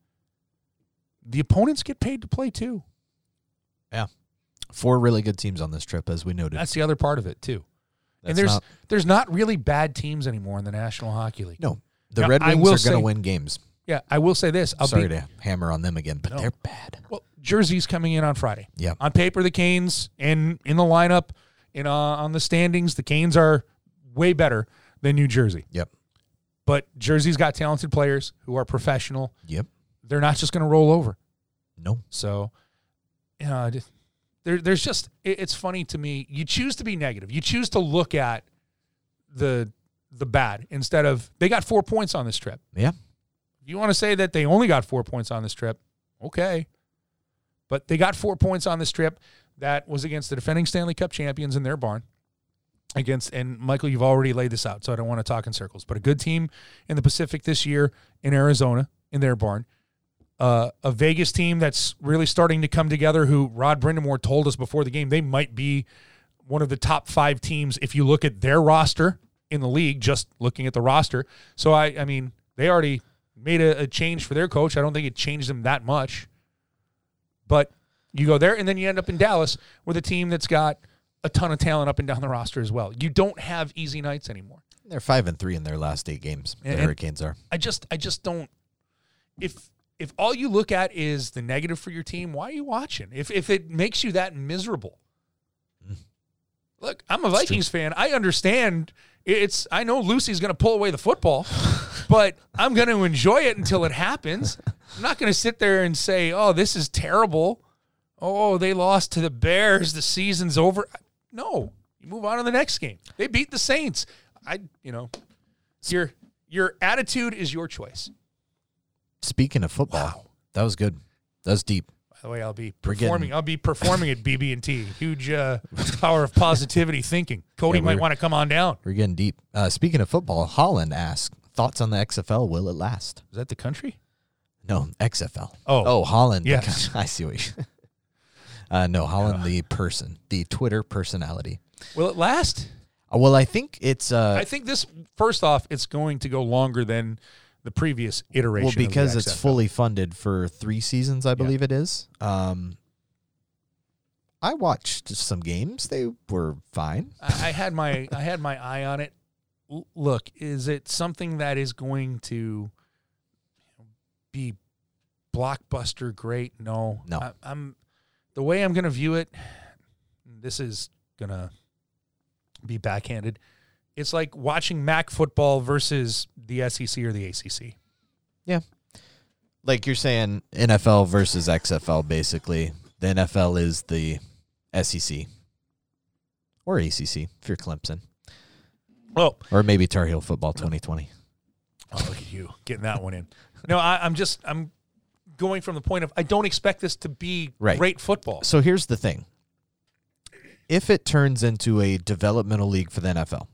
The opponents get paid to play too. Yeah. Four really good teams on this trip, as we noted. That's the other part of it too. That's and there's not, there's not really bad teams anymore in the National Hockey League. no, the Now, Red I Wings will are say- going to win games. Yeah, I will say this. I'll Sorry be, to hammer on them again, but No. they're bad. well, Jersey's coming in on Friday. Yeah. On paper, the Canes and in the lineup, in uh, on the standings, the Canes are way better than New Jersey. Yep. But Jersey's got talented players who are professional. Yep. They're not just going to roll over. No. So, you know, just- there, there's just, it, it's funny to me. You choose to be negative. You choose to look at the the bad instead of, they got four points on this trip. Yeah. If you want to say that they only got four points on this trip, okay. But they got four points on this trip. That was against the defending Stanley Cup champions in their barn. Against, and Michael, you've already laid this out, so I don't want to talk in circles. But a good team in the Pacific this year in Arizona in their barn. Uh, a Vegas team that's really starting to come together, who Rod Brindamore told us before the game they might be one of the top five teams if you look at their roster in the league, just looking at the roster. So, I, I mean, they already made a, a change for their coach. I don't think it changed them that much. But you go there, and then you end up in Dallas with a team that's got a ton of talent up and down the roster as well. You don't have easy nights anymore. They're five and three in their last eight games. The And- Hurricanes are. I just I just don't if if all you look at is the negative for your team, why are you watching? If if it makes you that miserable. Look, I'm a Vikings fan. I understand it's I know Lucy's going to pull away the football, but I'm going to enjoy it until it happens. I'm not going to sit there and say, "Oh, this is terrible. Oh, they lost to the Bears. The season's over." No, you move on to the next game. They beat the Saints. I, you know, your your attitude is your choice. Speaking of football, Wow. that was good. That was deep. By the way, I'll be We're performing. getting- I'll be performing at B B and T. Huge uh, power of positivity thinking. Cody Yeah, might we're- want to come on down. We're getting deep. Uh, speaking of football, Holland asked, thoughts on the X F L? Will it last? Is that the country? No, X F L. Oh. oh, Holland. Yeah. I see what you. Uh, no, Holland, the person, the Twitter personality. Will it last? Uh, well, I think it's. Uh, I think this. First off, it's going to go longer than the previous iteration. well, of the because it's X F L. fully funded for three seasons, I believe it is. Um, I watched some games; they were fine. I I had my I had my eye on it. L- Look, is it something that is going to be blockbuster great? No, No. I, I'm the way I'm going to view it. This is going to be backhanded. It's like watching M A C football versus the S E C or the A C C. Yeah, like you're saying, N F L versus X F L. Basically, the N F L is the S E C or A C C if you're Clemson, Oh, or maybe Tar Heel football twenty twenty. oh, look at you getting that one in. No, I, I'm just I'm going from the point of I don't expect this to be Right. great football. So here's the thing: if it turns into a developmental league for the N F L,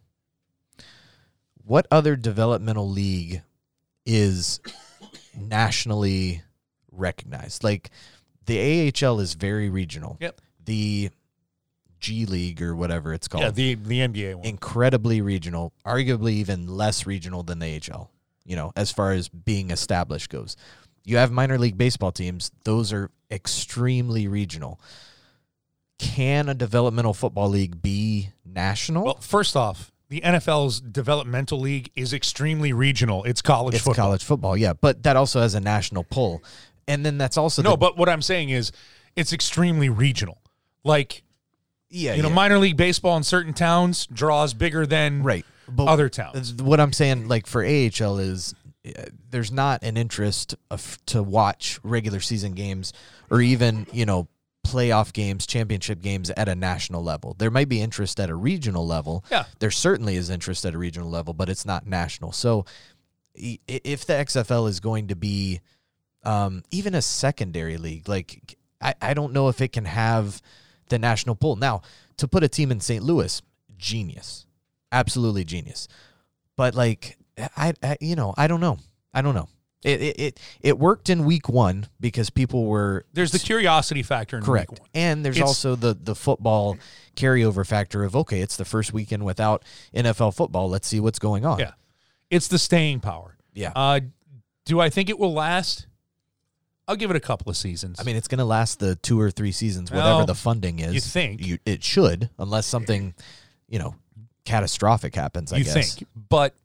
what other developmental league is nationally recognized? Like the A H L is very regional. Yep. The G League or whatever it's called. Yeah, the the N B A one. Incredibly regional, arguably even less regional than the A H L, you know, as far as being established goes. You have minor league baseball teams, those are extremely regional. Can a developmental football league be national? Well, first off, the N F L's developmental league is extremely regional. It's college it's football. college football, yeah, but that also has a national pull. And then that's also No, the, but what I'm saying is it's extremely regional. Like, yeah, you know, yeah. minor league baseball in certain towns draws bigger than right. But other towns. what I'm saying, like for A H L, is uh, there's not an interest of, to watch regular season games or even, you know, playoff games, championship games at a national level. There might be interest at a regional level. Yeah. There certainly is interest at a regional level, but it's not national. So i- if the X F L is going to be um, even a secondary league, like I, I don't know if it can have the national pull. Now, to put a team in Saint Louis, genius. Absolutely genius. But like, I, I you know, I don't know. I don't know. It, it it it worked in week one because people were There's the curiosity factor in correct, week one. and there's It's- also the the football carryover factor of okay, it's the first weekend without N F L football. Let's see what's going on. Yeah. It's the staying power. Yeah. Uh, do I think it will last? I'll give it a couple of seasons. I mean, it's going to last the two or three seasons, whatever Well, the funding is. you think. You, it should, unless something, you know, catastrophic happens. I you guess. think. But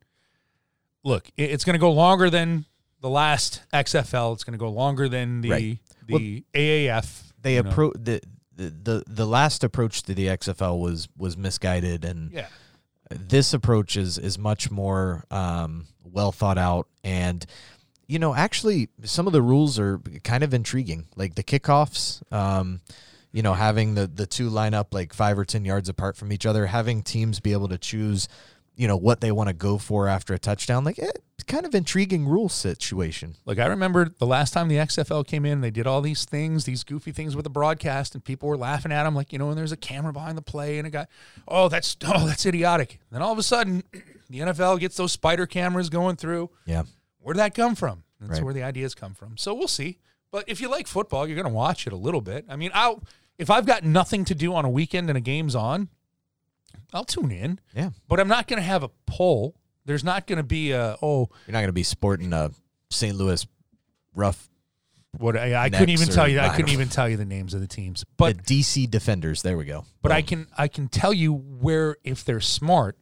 look, it- it's going to go longer than the last X F L. It's going to go longer than the Right. the A A F. They you know. appro the, the the the last approach to the X F L was was misguided, and Yeah. this approach is is much more um, well thought out. And you know, actually, some of the rules are kind of intriguing, like the kickoffs. Um, you know, having the the two line up like five or ten yards apart from each other, having teams be able to choose, you know, what they want to go for after a touchdown. Like, eh, it's kind of intriguing rule situation. Like, I remember the last time the X F L came in, they did all these things, these goofy things with the broadcast, and people were laughing at them, like, you know, and there's a camera behind the play, and a guy, oh, that's oh, that's idiotic. Then all of a sudden, the N F L gets those spider cameras going through. Yeah. Where'd that come from? That's Right. where the ideas come from. So we'll see. But if you like football, you're going to watch it a little bit. I mean, I'll if I've got nothing to do on a weekend and a game's on, I'll tune in. Yeah. But I'm not going to have a poll. There's not going to be a, oh, You're not going to be sporting a Saint Louis rough. what I, I couldn't Necks even tell or- you. I I couldn't don't- even tell you the names of the teams. But But the D C Defenders. There we go. But I Boom. can I can tell you where, if they're smart,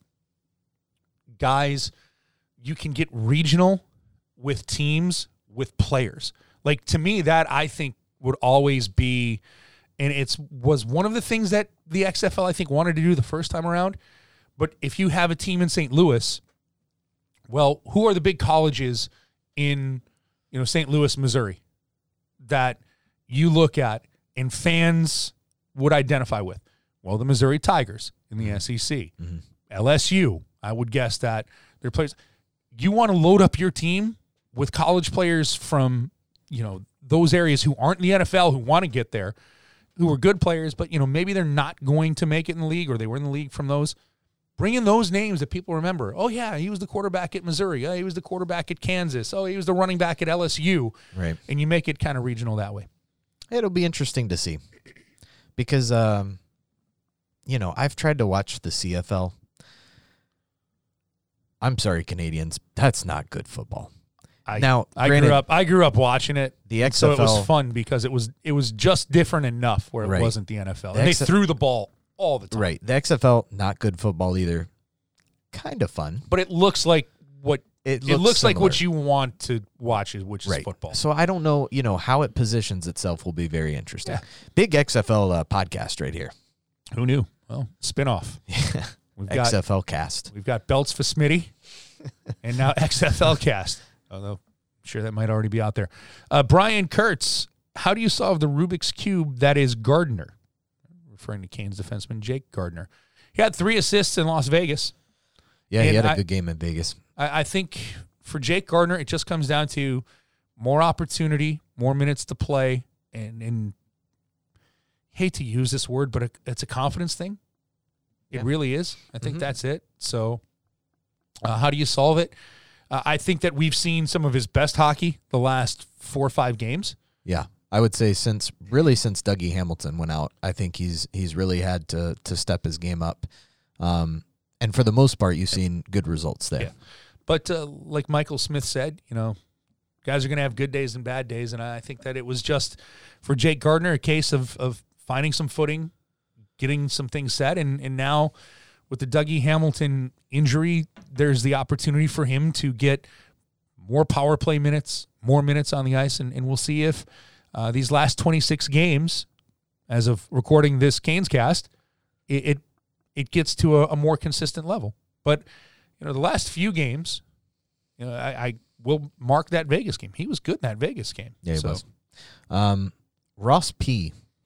guys, you can get regional with teams with players. Like, to me, that I think would always be, and it's was one of the things that the X F L I think wanted to do the first time around. But if you have a team in Saint Louis, well, who are the big colleges in, you know, Saint Louis, Missouri, that you look at and fans would identify with? Well, the Missouri Tigers in the S E C. Mm-hmm. L S U, I would guess that their players. You want to load up your team with college players from, you know, those areas who aren't in the N F L, who want to get there, who are good players, but, you know, maybe they're not going to make it in the league, or they were in the league from those. Bring in those names that people remember. Oh, yeah, he was the quarterback at Missouri. Oh, he was the quarterback at Kansas. Oh, he was the running back at L S U. Right. And you make it kind of regional that way. It'll be interesting to see because, um, you know, I've tried to watch the C F L. I'm sorry, Canadians. That's not good football. I, Now, I granted, grew up. I grew up watching it. The X So F it L was fun because it was it was just different enough where it Right. wasn't the N F L. The And they X F- threw the ball all the time. Right. The X F L, not good football either. Kind of fun. But it looks like what It it looks looks, like what similar. you want to watch, is which is Right. football. So I don't know, you know, how it positions itself will be very interesting. Yeah. Big X F L uh, podcast right here. Who knew? Well, spinoff. We've got X F L cast. we've got belts for Smitty, and now X F L cast. Although I'm sure that might already be out there. Uh, Brian Kurtz, how do you solve the Rubik's Cube that is Gardner? Referring to Canes defenseman Jake Gardner. He had three assists in Las Vegas. Yeah, he And had a I- good game in Vegas. I, I think for Jake Gardner, it just comes down to more opportunity, more minutes to play, and, and hate to use this word, but it, it's a confidence thing. It Yeah. really is. I think Mhm. that's it. So uh, how do you solve it? Uh, I think that we've seen some of his best hockey the last four or five games. Yeah. I would say since really since Dougie Hamilton went out, I think he's he's really had to to step his game up. Um, and for the most part, you've seen good results there. Yeah. But uh, like Michael Smith said, you know, guys are going to have good days and bad days, and I think that it was just for Jake Gardner a case of of finding some footing, getting some things set, and and now with the Dougie Hamilton injury, there's the opportunity for him to get more power play minutes, more minutes on the ice, and, and we'll see if uh, these last twenty-six games, as of recording this Canes cast, it it, it gets to a, a more consistent level. But you know, the last few games, you know, I, I will mark that Vegas game. He was good in that Vegas game. Yeah, he So, was. Um, Ross P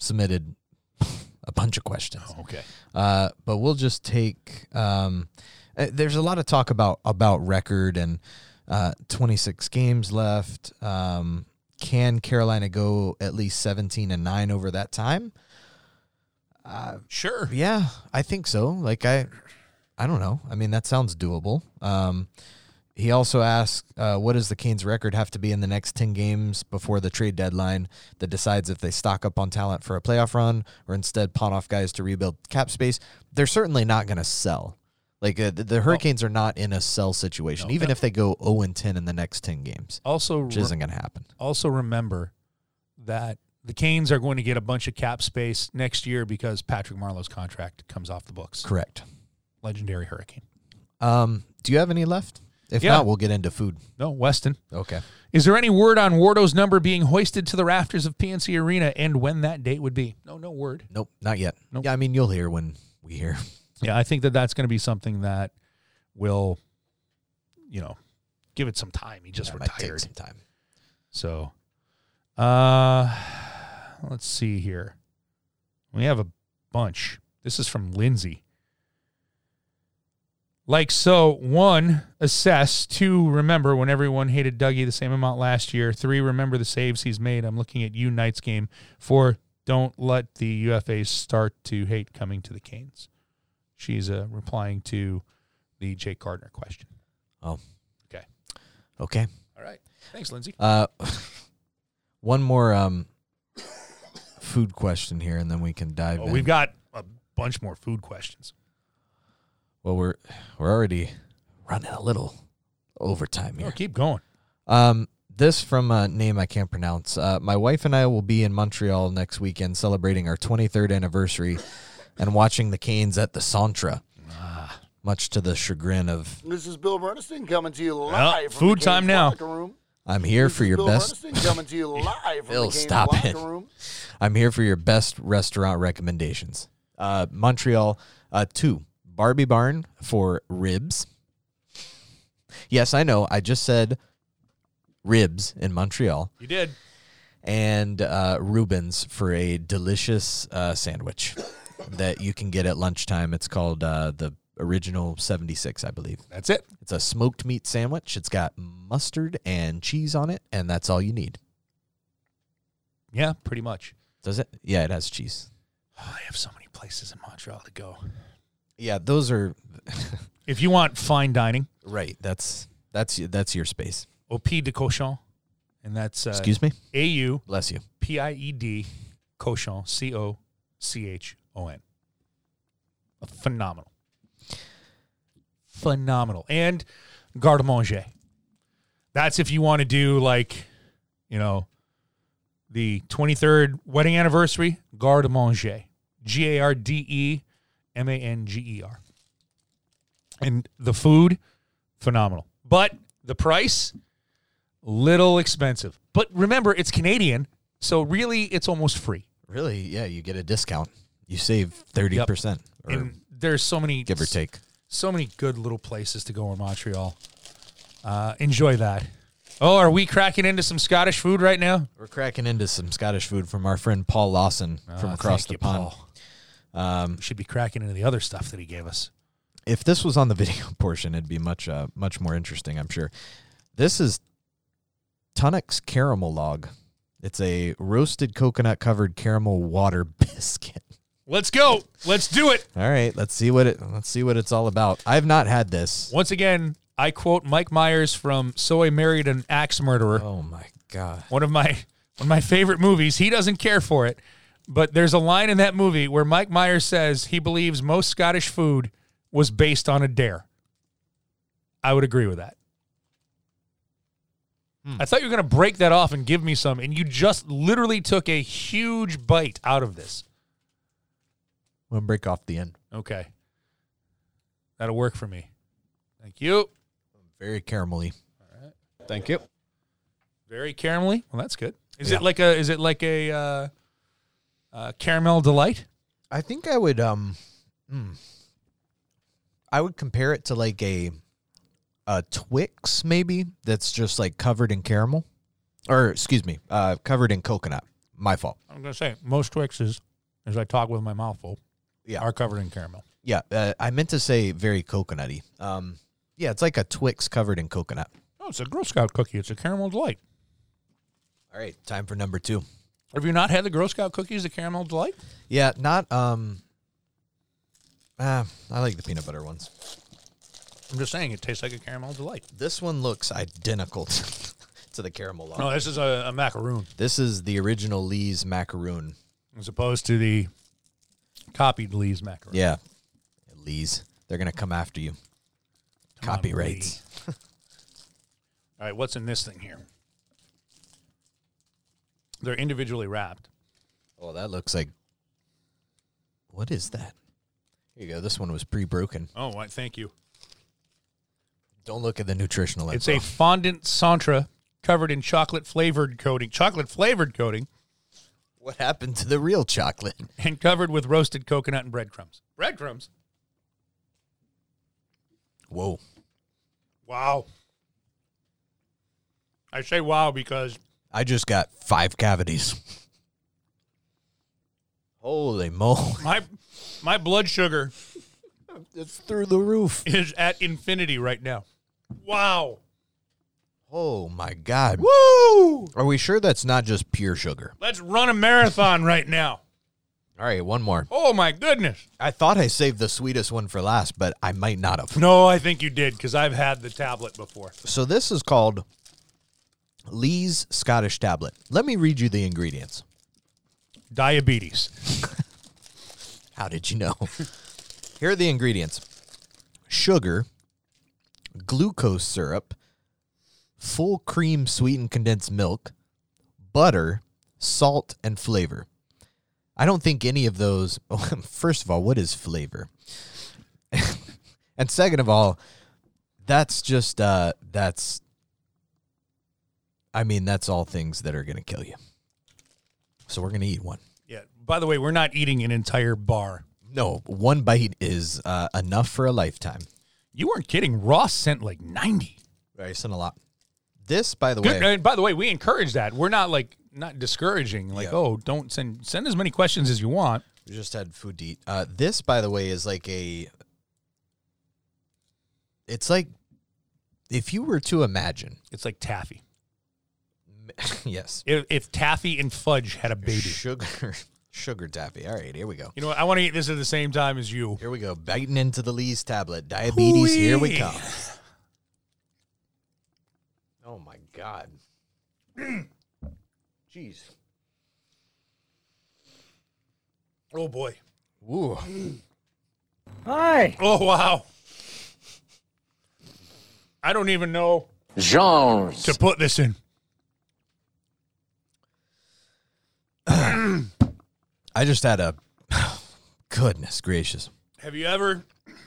submitted a bunch of questions. Oh, okay. Uh, but we'll just take. Um, uh, there's a lot of talk about about record and uh, twenty-six games left. Um, can Carolina go at least seventeen and nine over that time? Uh, Sure. yeah, I think so. Like I, I don't know. I mean, that sounds doable. Um, he also asked, uh, what does the Canes' record have to be in the next ten games before the trade deadline that decides if they stock up on talent for a playoff run or instead pawn off guys to rebuild cap space? They're certainly not going to sell. Like uh, the, the Hurricanes are not in a sell situation, No, even no. if they go oh and ten in the next ten games, Also, which isn't going to happen. also remember that the Canes are going to get a bunch of cap space next year because Patrick Marleau's contract comes off the books. Correct. Legendary Hurricane. Um, do you have any left? If Yeah. not, we'll get into food. No, Weston. Okay. Is there any word on Wardo's number being hoisted to the rafters of P N C Arena and when that date would be? No, no word. Nope, not yet. Nope. Yeah, I mean, you'll hear when we hear. Yeah, I think that that's going to be something that will, you know, give it some time. He just That might take retired. some time. So, uh, let's see here. We have a bunch. This is from Lindsay. Like so, one, assess. Two, remember when everyone hated Dougie the same amount last year. Three, remember the saves he's made. I'm looking at you, Knights game. Four, don't let the U F As start to hate coming to the Canes. She's uh, replying to the Jake Gardner question. Oh. Okay. Okay. All right. Thanks, Lindsay. Uh, one more um, food question here, and then we can dive Oh, in. we've got a bunch more food questions. Well, we're we're already running a little overtime Oh, here. keep going. Um, this from a name I can't pronounce. Uh, my wife and I will be in Montreal next weekend celebrating our twenty-third anniversary and watching the Canes at the Centre, Ah. much to the chagrin of. This is Bill Bernstein coming to you live Well, from food the time Canes now. locker room. I'm here This for is your Bill best. Bernstein coming to you live from Bill, the Canes stop locker it. room. I'm here for your best restaurant recommendations. Uh, Montreal, uh, two. Barbie Barn for ribs. Yes, I know. I just said ribs in Montreal. You did. And uh, Reuben's for a delicious uh, sandwich that you can get at lunchtime. It's called uh, the Original seventy-six, I believe. That's it. It's a smoked meat sandwich. It's got mustard and cheese on it, and that's all you need. Yeah, pretty much. Does it? Yeah, it has cheese. Oh, I have so many places in Montreal to go. Yeah, those are If you want fine dining, right. That's that's that's your space. Au Pied de Cochon, and that's uh, Excuse me. A U Bless you. P I E D Cochon, C O C H O N. Phenomenal. Phenomenal. And Garde Manger. That's if you want to do like, you know, the twenty-third wedding anniversary, Garde Manger. G A R D E M A N G E R. And the food, phenomenal. But the price, little expensive. But remember, it's Canadian, so really it's almost free. Really? Yeah, you get a discount. You save thirty percent, or And there's so many give or take. so many good little places to go in Montreal. Uh, enjoy that. Oh, are we cracking into some Scottish food right now? We're cracking into some Scottish food from our friend Paul Lawson from Ah, across thank the you, pond. Paul. Um, We should be cracking into the other stuff that he gave us. if this was on the video portion, it'd be much uh, much more interesting, I'm sure. This is Tunnock's Caramel Log. It's a roasted coconut covered caramel water biscuit. Let's go. Let's do it. All right, let's see what it let's see what it's all about. I've not had this. Once again, I quote Mike Myers from So I Married an Axe Murderer. Oh my god. One of my one of my favorite movies. He doesn't care for it, but there's a line in that movie where Mike Myers says he believes most Scottish food was based on a dare. I would agree with that. Hmm. I thought you were going to break that off and give me some, and you just literally took a huge bite out of this. I'm gonna break off the end. Okay. That'll work for me. Thank you. Very caramelly. Thank you. Very caramelly. Well, that's good. Is Yeah. it like a is it like a uh, uh, caramel delight? I think I would um mm, I would compare it to like a a Twix maybe that's just like covered in caramel. Or excuse me, uh covered in coconut. My fault. I'm going to say, most Twixes, as I talk with my mouth full, Yeah. are covered in caramel. Yeah, uh, I meant to say very coconutty. Um, yeah, it's like a Twix covered in coconut. Oh, it's a Girl Scout cookie. It's a caramel delight. All right, time for number two. Have you not had the Girl Scout cookies, the caramel delight? Yeah, not, um, uh, I like the peanut butter ones. I'm just saying, it tastes like a caramel delight. This one looks identical to the caramel log. No, this is a, a macaroon, This is the original Lee's macaroon. as opposed to the copied Lee's macaroon. Yeah. Lee's. They're going to come after you. Come on, Copyrights. Lee. All right, what's in this thing here? They're individually wrapped. Oh, that looks like... What is that? Here you go. This one was pre-broken. Oh, I thank you. Don't look at the nutritional It's info. a fondant Santra covered in chocolate-flavored coating. Chocolate-flavored coating What happened to the real chocolate? and covered with roasted coconut and breadcrumbs. Breadcrumbs? Whoa. Wow. I say wow because I just got five cavities. Holy moly. my my blood sugar It's through the roof. is at infinity right now. Wow. Oh, my God. Woo! Are we sure that's not just pure sugar? Let's run a marathon right now. All right, one more. Oh, my goodness. I thought I saved the sweetest one for last, but I might not have. No, I think you did because I've had the tablet before. So this is called Lee's Scottish Tablet. Let me read you the ingredients. Diabetes. How did you know? Here are the ingredients. Sugar, glucose syrup, full cream sweetened condensed milk, butter, salt, and flavor. I don't think any of those... First of all, what is flavor? And second of all, that's just... Uh, that's... I mean, that's all things that are going to kill you. So we're going to eat one. Yeah. By the way, we're not eating an entire bar. No, one bite is uh, enough for a lifetime. You weren't kidding. Ross sent like ninety. I sent a lot. This, by the Good. way, And by the way, we encourage that. We're not like not discouraging. Like, Yeah. oh, don't send send as many questions as you want. we just had food to eat. Uh, this, by the way, is like a. It's like if you were to imagine. It's like taffy. Yes. If, if taffy and fudge had a baby. Sugar, sugar taffy. All right, here we go. You know what? I want to eat this at the same time as you. Here we go. Biting into the Lee's tablet. Diabetes, here we Whee! come. Oh, my God. Jeez. Oh boy. Ooh. Hi. Oh wow. I don't even know Genres. to put this in. I just had a. Goodness gracious. Have you ever?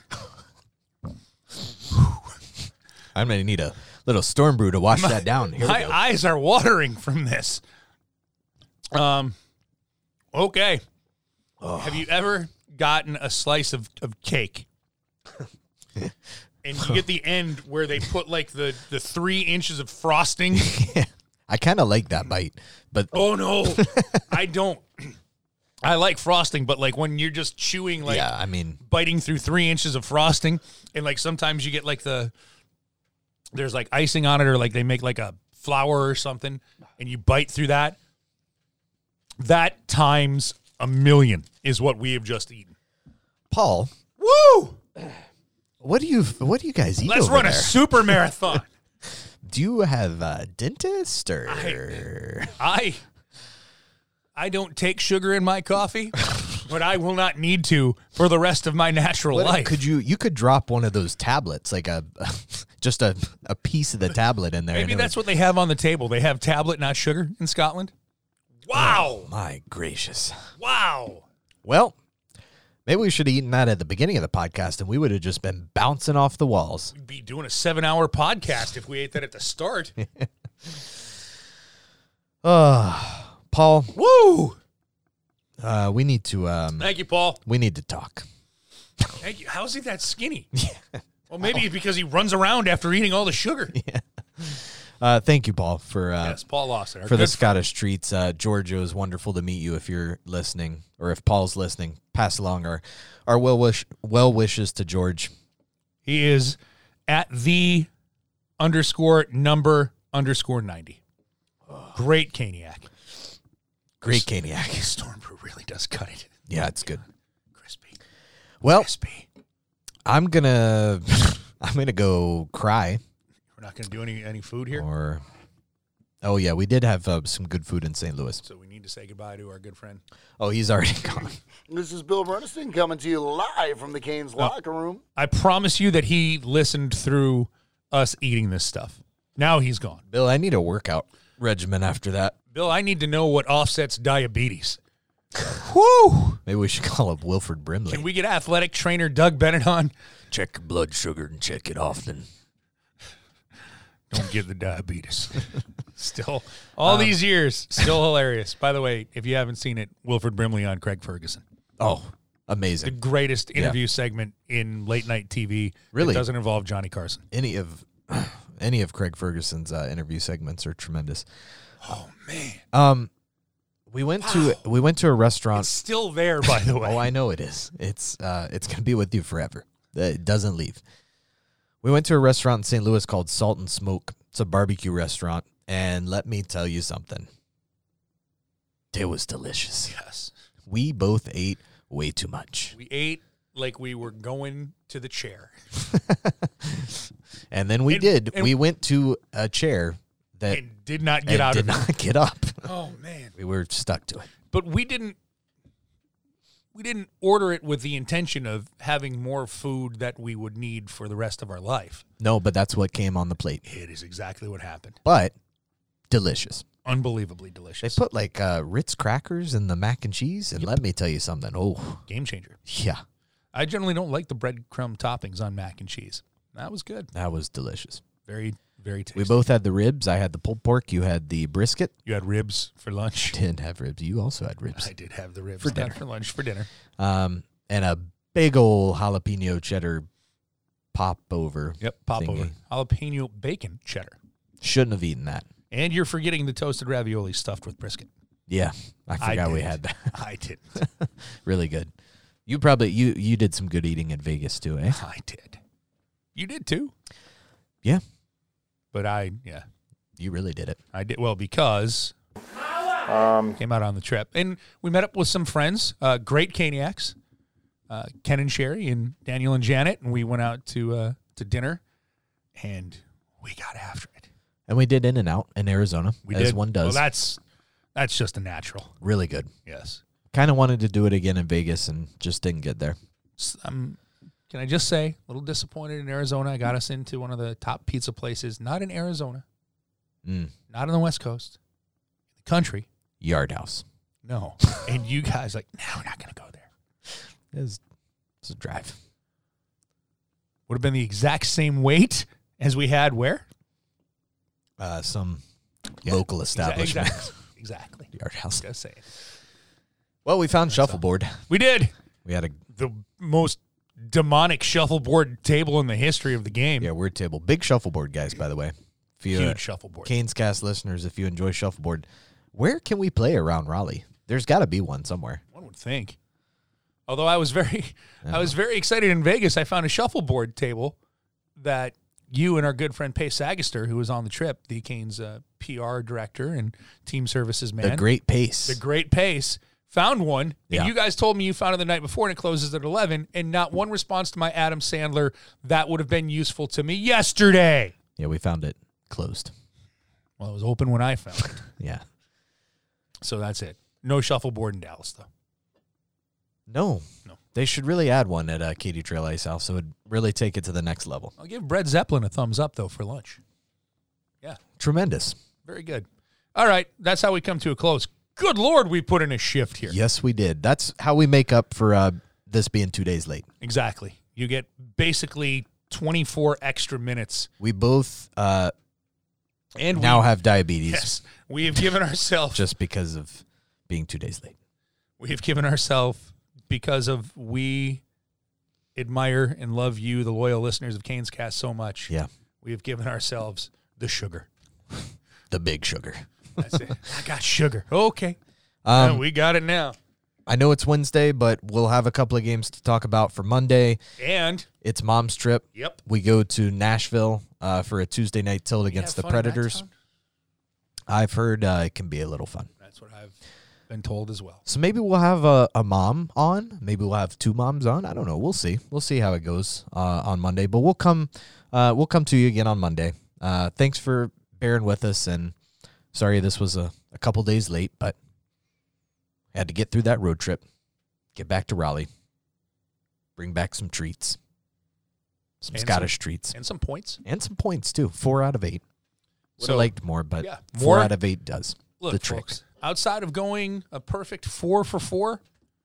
I'm going to need a little storm brew to wash that down. Here we My go. eyes are watering from this. Um. Okay. Have you ever gotten a slice of, of cake? And you get the end where they put like the, the three inches of frosting. I kind of like that bite, but Oh no, I don't. I like frosting, but like when you're just chewing, like yeah, I mean, biting through three inches of frosting, and like sometimes you get like the there's like icing on it, or like they make like a flour or something, and you bite through that. That times a million is what we have just eaten. Paul, Woo! what do you what do you guys eat? Let's over run there? a super marathon. Do you have a dentist or? I I don't take sugar in my coffee, but I will not need to for the rest of my natural What- life. could you you could drop one of those tablets, like a just a, a piece of the tablet in there? Maybe and it that's would- what they have on the table. They have tablet, not sugar, in Scotland. Wow! My gracious. Wow! Well, maybe we should have eaten that at the beginning of the podcast, and we would have just been bouncing off the walls. We'd be doing a seven-hour podcast if we ate that at the start. Uh, Paul, Woo! uh, we need to um, Thank you, Paul. we need to talk. Thank you. How's he that skinny? Well, maybe it's because he runs around after eating all the sugar. Uh, thank you, Paul, for uh, yes, Paul Lawson. our for the good Scottish treats. Uh, George, it was wonderful to meet you. If you're listening, or if Paul's listening, pass along our our well wish well wishes to George. He is at the underscore number underscore ninety. Great Caniac. Great Caniac. Storm Brew really does cut it. Yeah, it's good. Crispy. Well, Crispy. I'm gonna I'm gonna go cry. We're not going to do any, any food here, Or oh yeah, we did have uh, some good food in Saint Louis. so we need to say goodbye to our good friend. Oh, he's already gone. This is Bill Bernstein coming to you live from the Canes locker room. I promise you that he listened through us eating this stuff. Now he's gone. Bill, I need a workout regimen after that. Bill, I need to know what offsets diabetes. Woo! Maybe we should call up Wilford Brimley. Can we get athletic trainer Doug Bennett on? check your blood sugar and check it often? Don't get the diabetes. Still, all these years, still hilarious. By the way, if you haven't seen it, Wilford Brimley on Craig Ferguson. Oh, The amazing. greatest interview segment in late night T V. Really? That doesn't involve Johnny Carson. Any of any of Craig Ferguson's uh, interview segments are tremendous. Oh, man. Um, we went to we went to a restaurant. It's still there, by the way. Oh, I know it is. It's uh, it's gonna be with you forever. It doesn't leave. We went to a restaurant in Saint Louis called Salt and Smoke. It's a barbecue restaurant, and let me tell you something. It was delicious. Yes. We both ate way too much, We ate like we were going to the chair. and then we And- did. and- we went to a chair that And did not get and out did of it. not get up. Oh, man. We were stuck to it. But we didn't we didn't order it with the intention of having more food that we would need for the rest of our life. No, but that's what came on the plate. It is exactly what happened. But delicious. Unbelievably They delicious. put like uh, Ritz crackers in the mac and cheese, and let me tell you something. Oh, Game changer. yeah, I generally don't like the breadcrumb toppings on mac and cheese. That was good. that was delicious. Very, very tasty. We both had the ribs. I had the pulled pork. You had the brisket. You had ribs for lunch. Didn't have ribs. You also had ribs. I did have the ribs For not dinner. for lunch, for dinner. Um, and a big old jalapeno cheddar pop over. Yep, pop thingy. over. Jalapeno bacon cheddar. Shouldn't have eaten that. And you're forgetting the toasted ravioli stuffed with brisket. Yeah, I forgot we didn't. had that. I didn't. Really good. You probably you you did some good eating in Vegas too, eh? I did. You did too. Yeah, But I, yeah, you really did it. I did. Well, because um, came out on the trip. And we met up with some friends, uh, great Caniacs, uh, Ken and Sherry and Daniel and Janet. And we went out to uh, to dinner and we got after it. And we did In and Out in Arizona, We as did. one does. Well, that's, that's just a natural. Really good. Yes. Kind of wanted to do it again in Vegas and just didn't get there. S- Um, can I just say, a little disappointed in Arizona. I got us into one of the top pizza places, not in Arizona, Mm. not on the West Coast, the country. Yard House. No. And you guys like, no, we're not going to go there. It's, it's a drive. Would have been the exact same weight as we had where? Uh, some Yeah, local Exa- establishment. Exactly. Exactly. Yard House. Just saying. Well, we found shuffleboard. We did. We had a The most demonic shuffleboard table in the history of the game. yeah word table. Big shuffleboard, guys, by the way. If you, Huge uh, shuffleboard. Canes Cast listeners, if you enjoy shuffleboard, where can we play around Raleigh? There's got to be one somewhere. One would think. Although I was very, I was very excited in Vegas. I found a shuffleboard table that you and our good friend Pace Sagaster, who was on the trip, the Canes uh, P R director and team services man, The great pace. the great Pace, found one. Yeah. And you guys told me you found it the night before, and it closes at eleven. And not one response to my Adam Sandler. That would have been useful to me yesterday. yeah, we found it closed. Well, it was open when I found it. Yeah. So that's it. No shuffleboard in Dallas, though. No. No. They should really add one at uh, Katy Trail Ice House, so it'd really take it to the next level. I'll give Brett Zeppelin a thumbs up, though, for lunch. Yeah, Tremendous. very good. All right, that's how we come to a close. Good Lord, we put in a shift here. Yes, we did. That's how we make up for uh, this being two days late. Exactly. You get basically twenty-four extra minutes. We both uh, And now we, have diabetes yes, we have given ourselves, just because of being two days late. we have given ourselves, because of we admire and love you, the loyal listeners of Canes Cast, so much. Yeah. We have given ourselves the sugar. the big sugar. That's it. I got sugar. Okay. Um, Yeah, we got it now. I know it's Wednesday, but we'll have a couple of games to talk about for Monday. And, It's Mom's trip. yep. We go to Nashville uh, for a Tuesday night tilt against the Have fun in that Predators. town? I've heard uh, it can be a little fun. That's what I've been told as well. So maybe we'll have a, a mom on. Maybe we'll have two moms on. I don't know. We'll see. We'll see how it goes uh, on Monday. But we'll come. Uh, we'll come to you again on Monday. Uh, thanks for bearing with us. And sorry this was a, a couple days late, but had to get through that road trip, get back to Raleigh, bring back some treats, some And Scottish treats, And some points. and some points too. Four out of eight. Would have So, liked more, but yeah, four more- out of eight does Look, the trick. folks, outside of going a perfect four for four,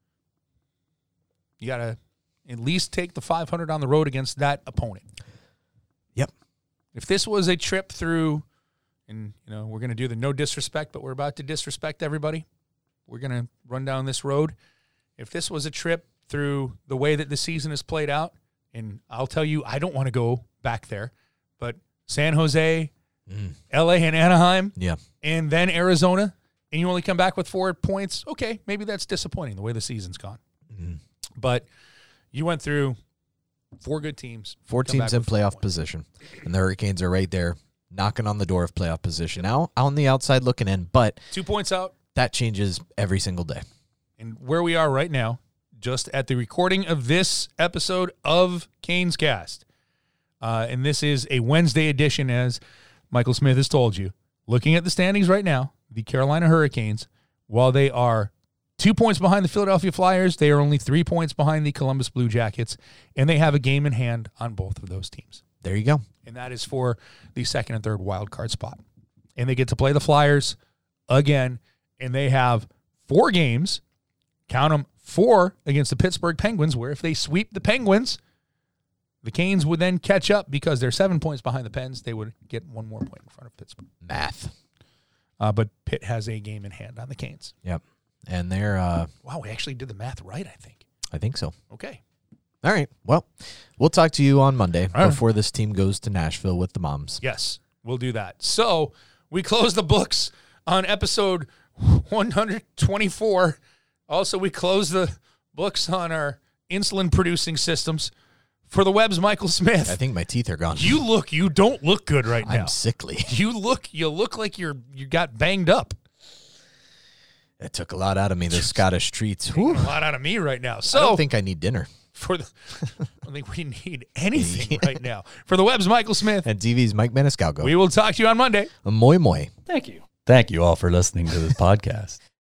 you got to at least take the five hundred on the road against that opponent. Yep. If this was a trip through, and, you know, we're going to do the no disrespect, but we're about to disrespect everybody. We're going to run down this road. If this was a trip through the way that the season has played out, and I'll tell you, I don't want to go back there, but San Jose, Mm. L A, and Anaheim, Yeah. and then Arizona, and you only come back with four points, okay, maybe that's disappointing the way the season's gone. Mhm. But you went through four good teams. Four come back teams in with four playoff points. position, and the Hurricanes are right there knocking on the door of playoff position. Now on the outside looking in, but Two points out, that changes every single day. and where we are right now, just at the recording of this episode of Canes Cast, uh, and this is a Wednesday edition, as Michael Smith has told you. Looking at the standings right now, the Carolina Hurricanes, while they are two points behind the Philadelphia Flyers, they are only three points behind the Columbus Blue Jackets, and they have a game in hand on both of those teams. There you go. And that is for the second and third wild card spot. And they get to play the Flyers again, and they have four games, count them, four against the Pittsburgh Penguins, where if they sweep the Penguins, the Canes would then catch up because they're seven points behind the Pens. They would get one more point in front of Pittsburgh. Math. Uh, but Pitt has a game in hand on the Canes. Yep. And they're, uh, Wow, we actually did the math right, I think. I think so. Okay. All right. Well, we'll talk to you on Monday All right. before this team goes to Nashville with the moms. Yes, we'll do that. So we close the books on episode one twenty-four. Also, we close the books on our insulin-producing systems. For the Web's Michael Smith. I think my teeth are gone. You look, you don't look good right now. I'm sickly. You look, you look like you're you got banged up. It took a lot out of me, the Scottish treats. A Whew. lot out of me right now. I So don't think I need dinner. for the, I don't think we need anything right now. For the Web's Michael Smith. And T V's Mike Maniscalco. We will talk to you on Monday. Moi moi. Thank you. Thank you all for listening to this podcast.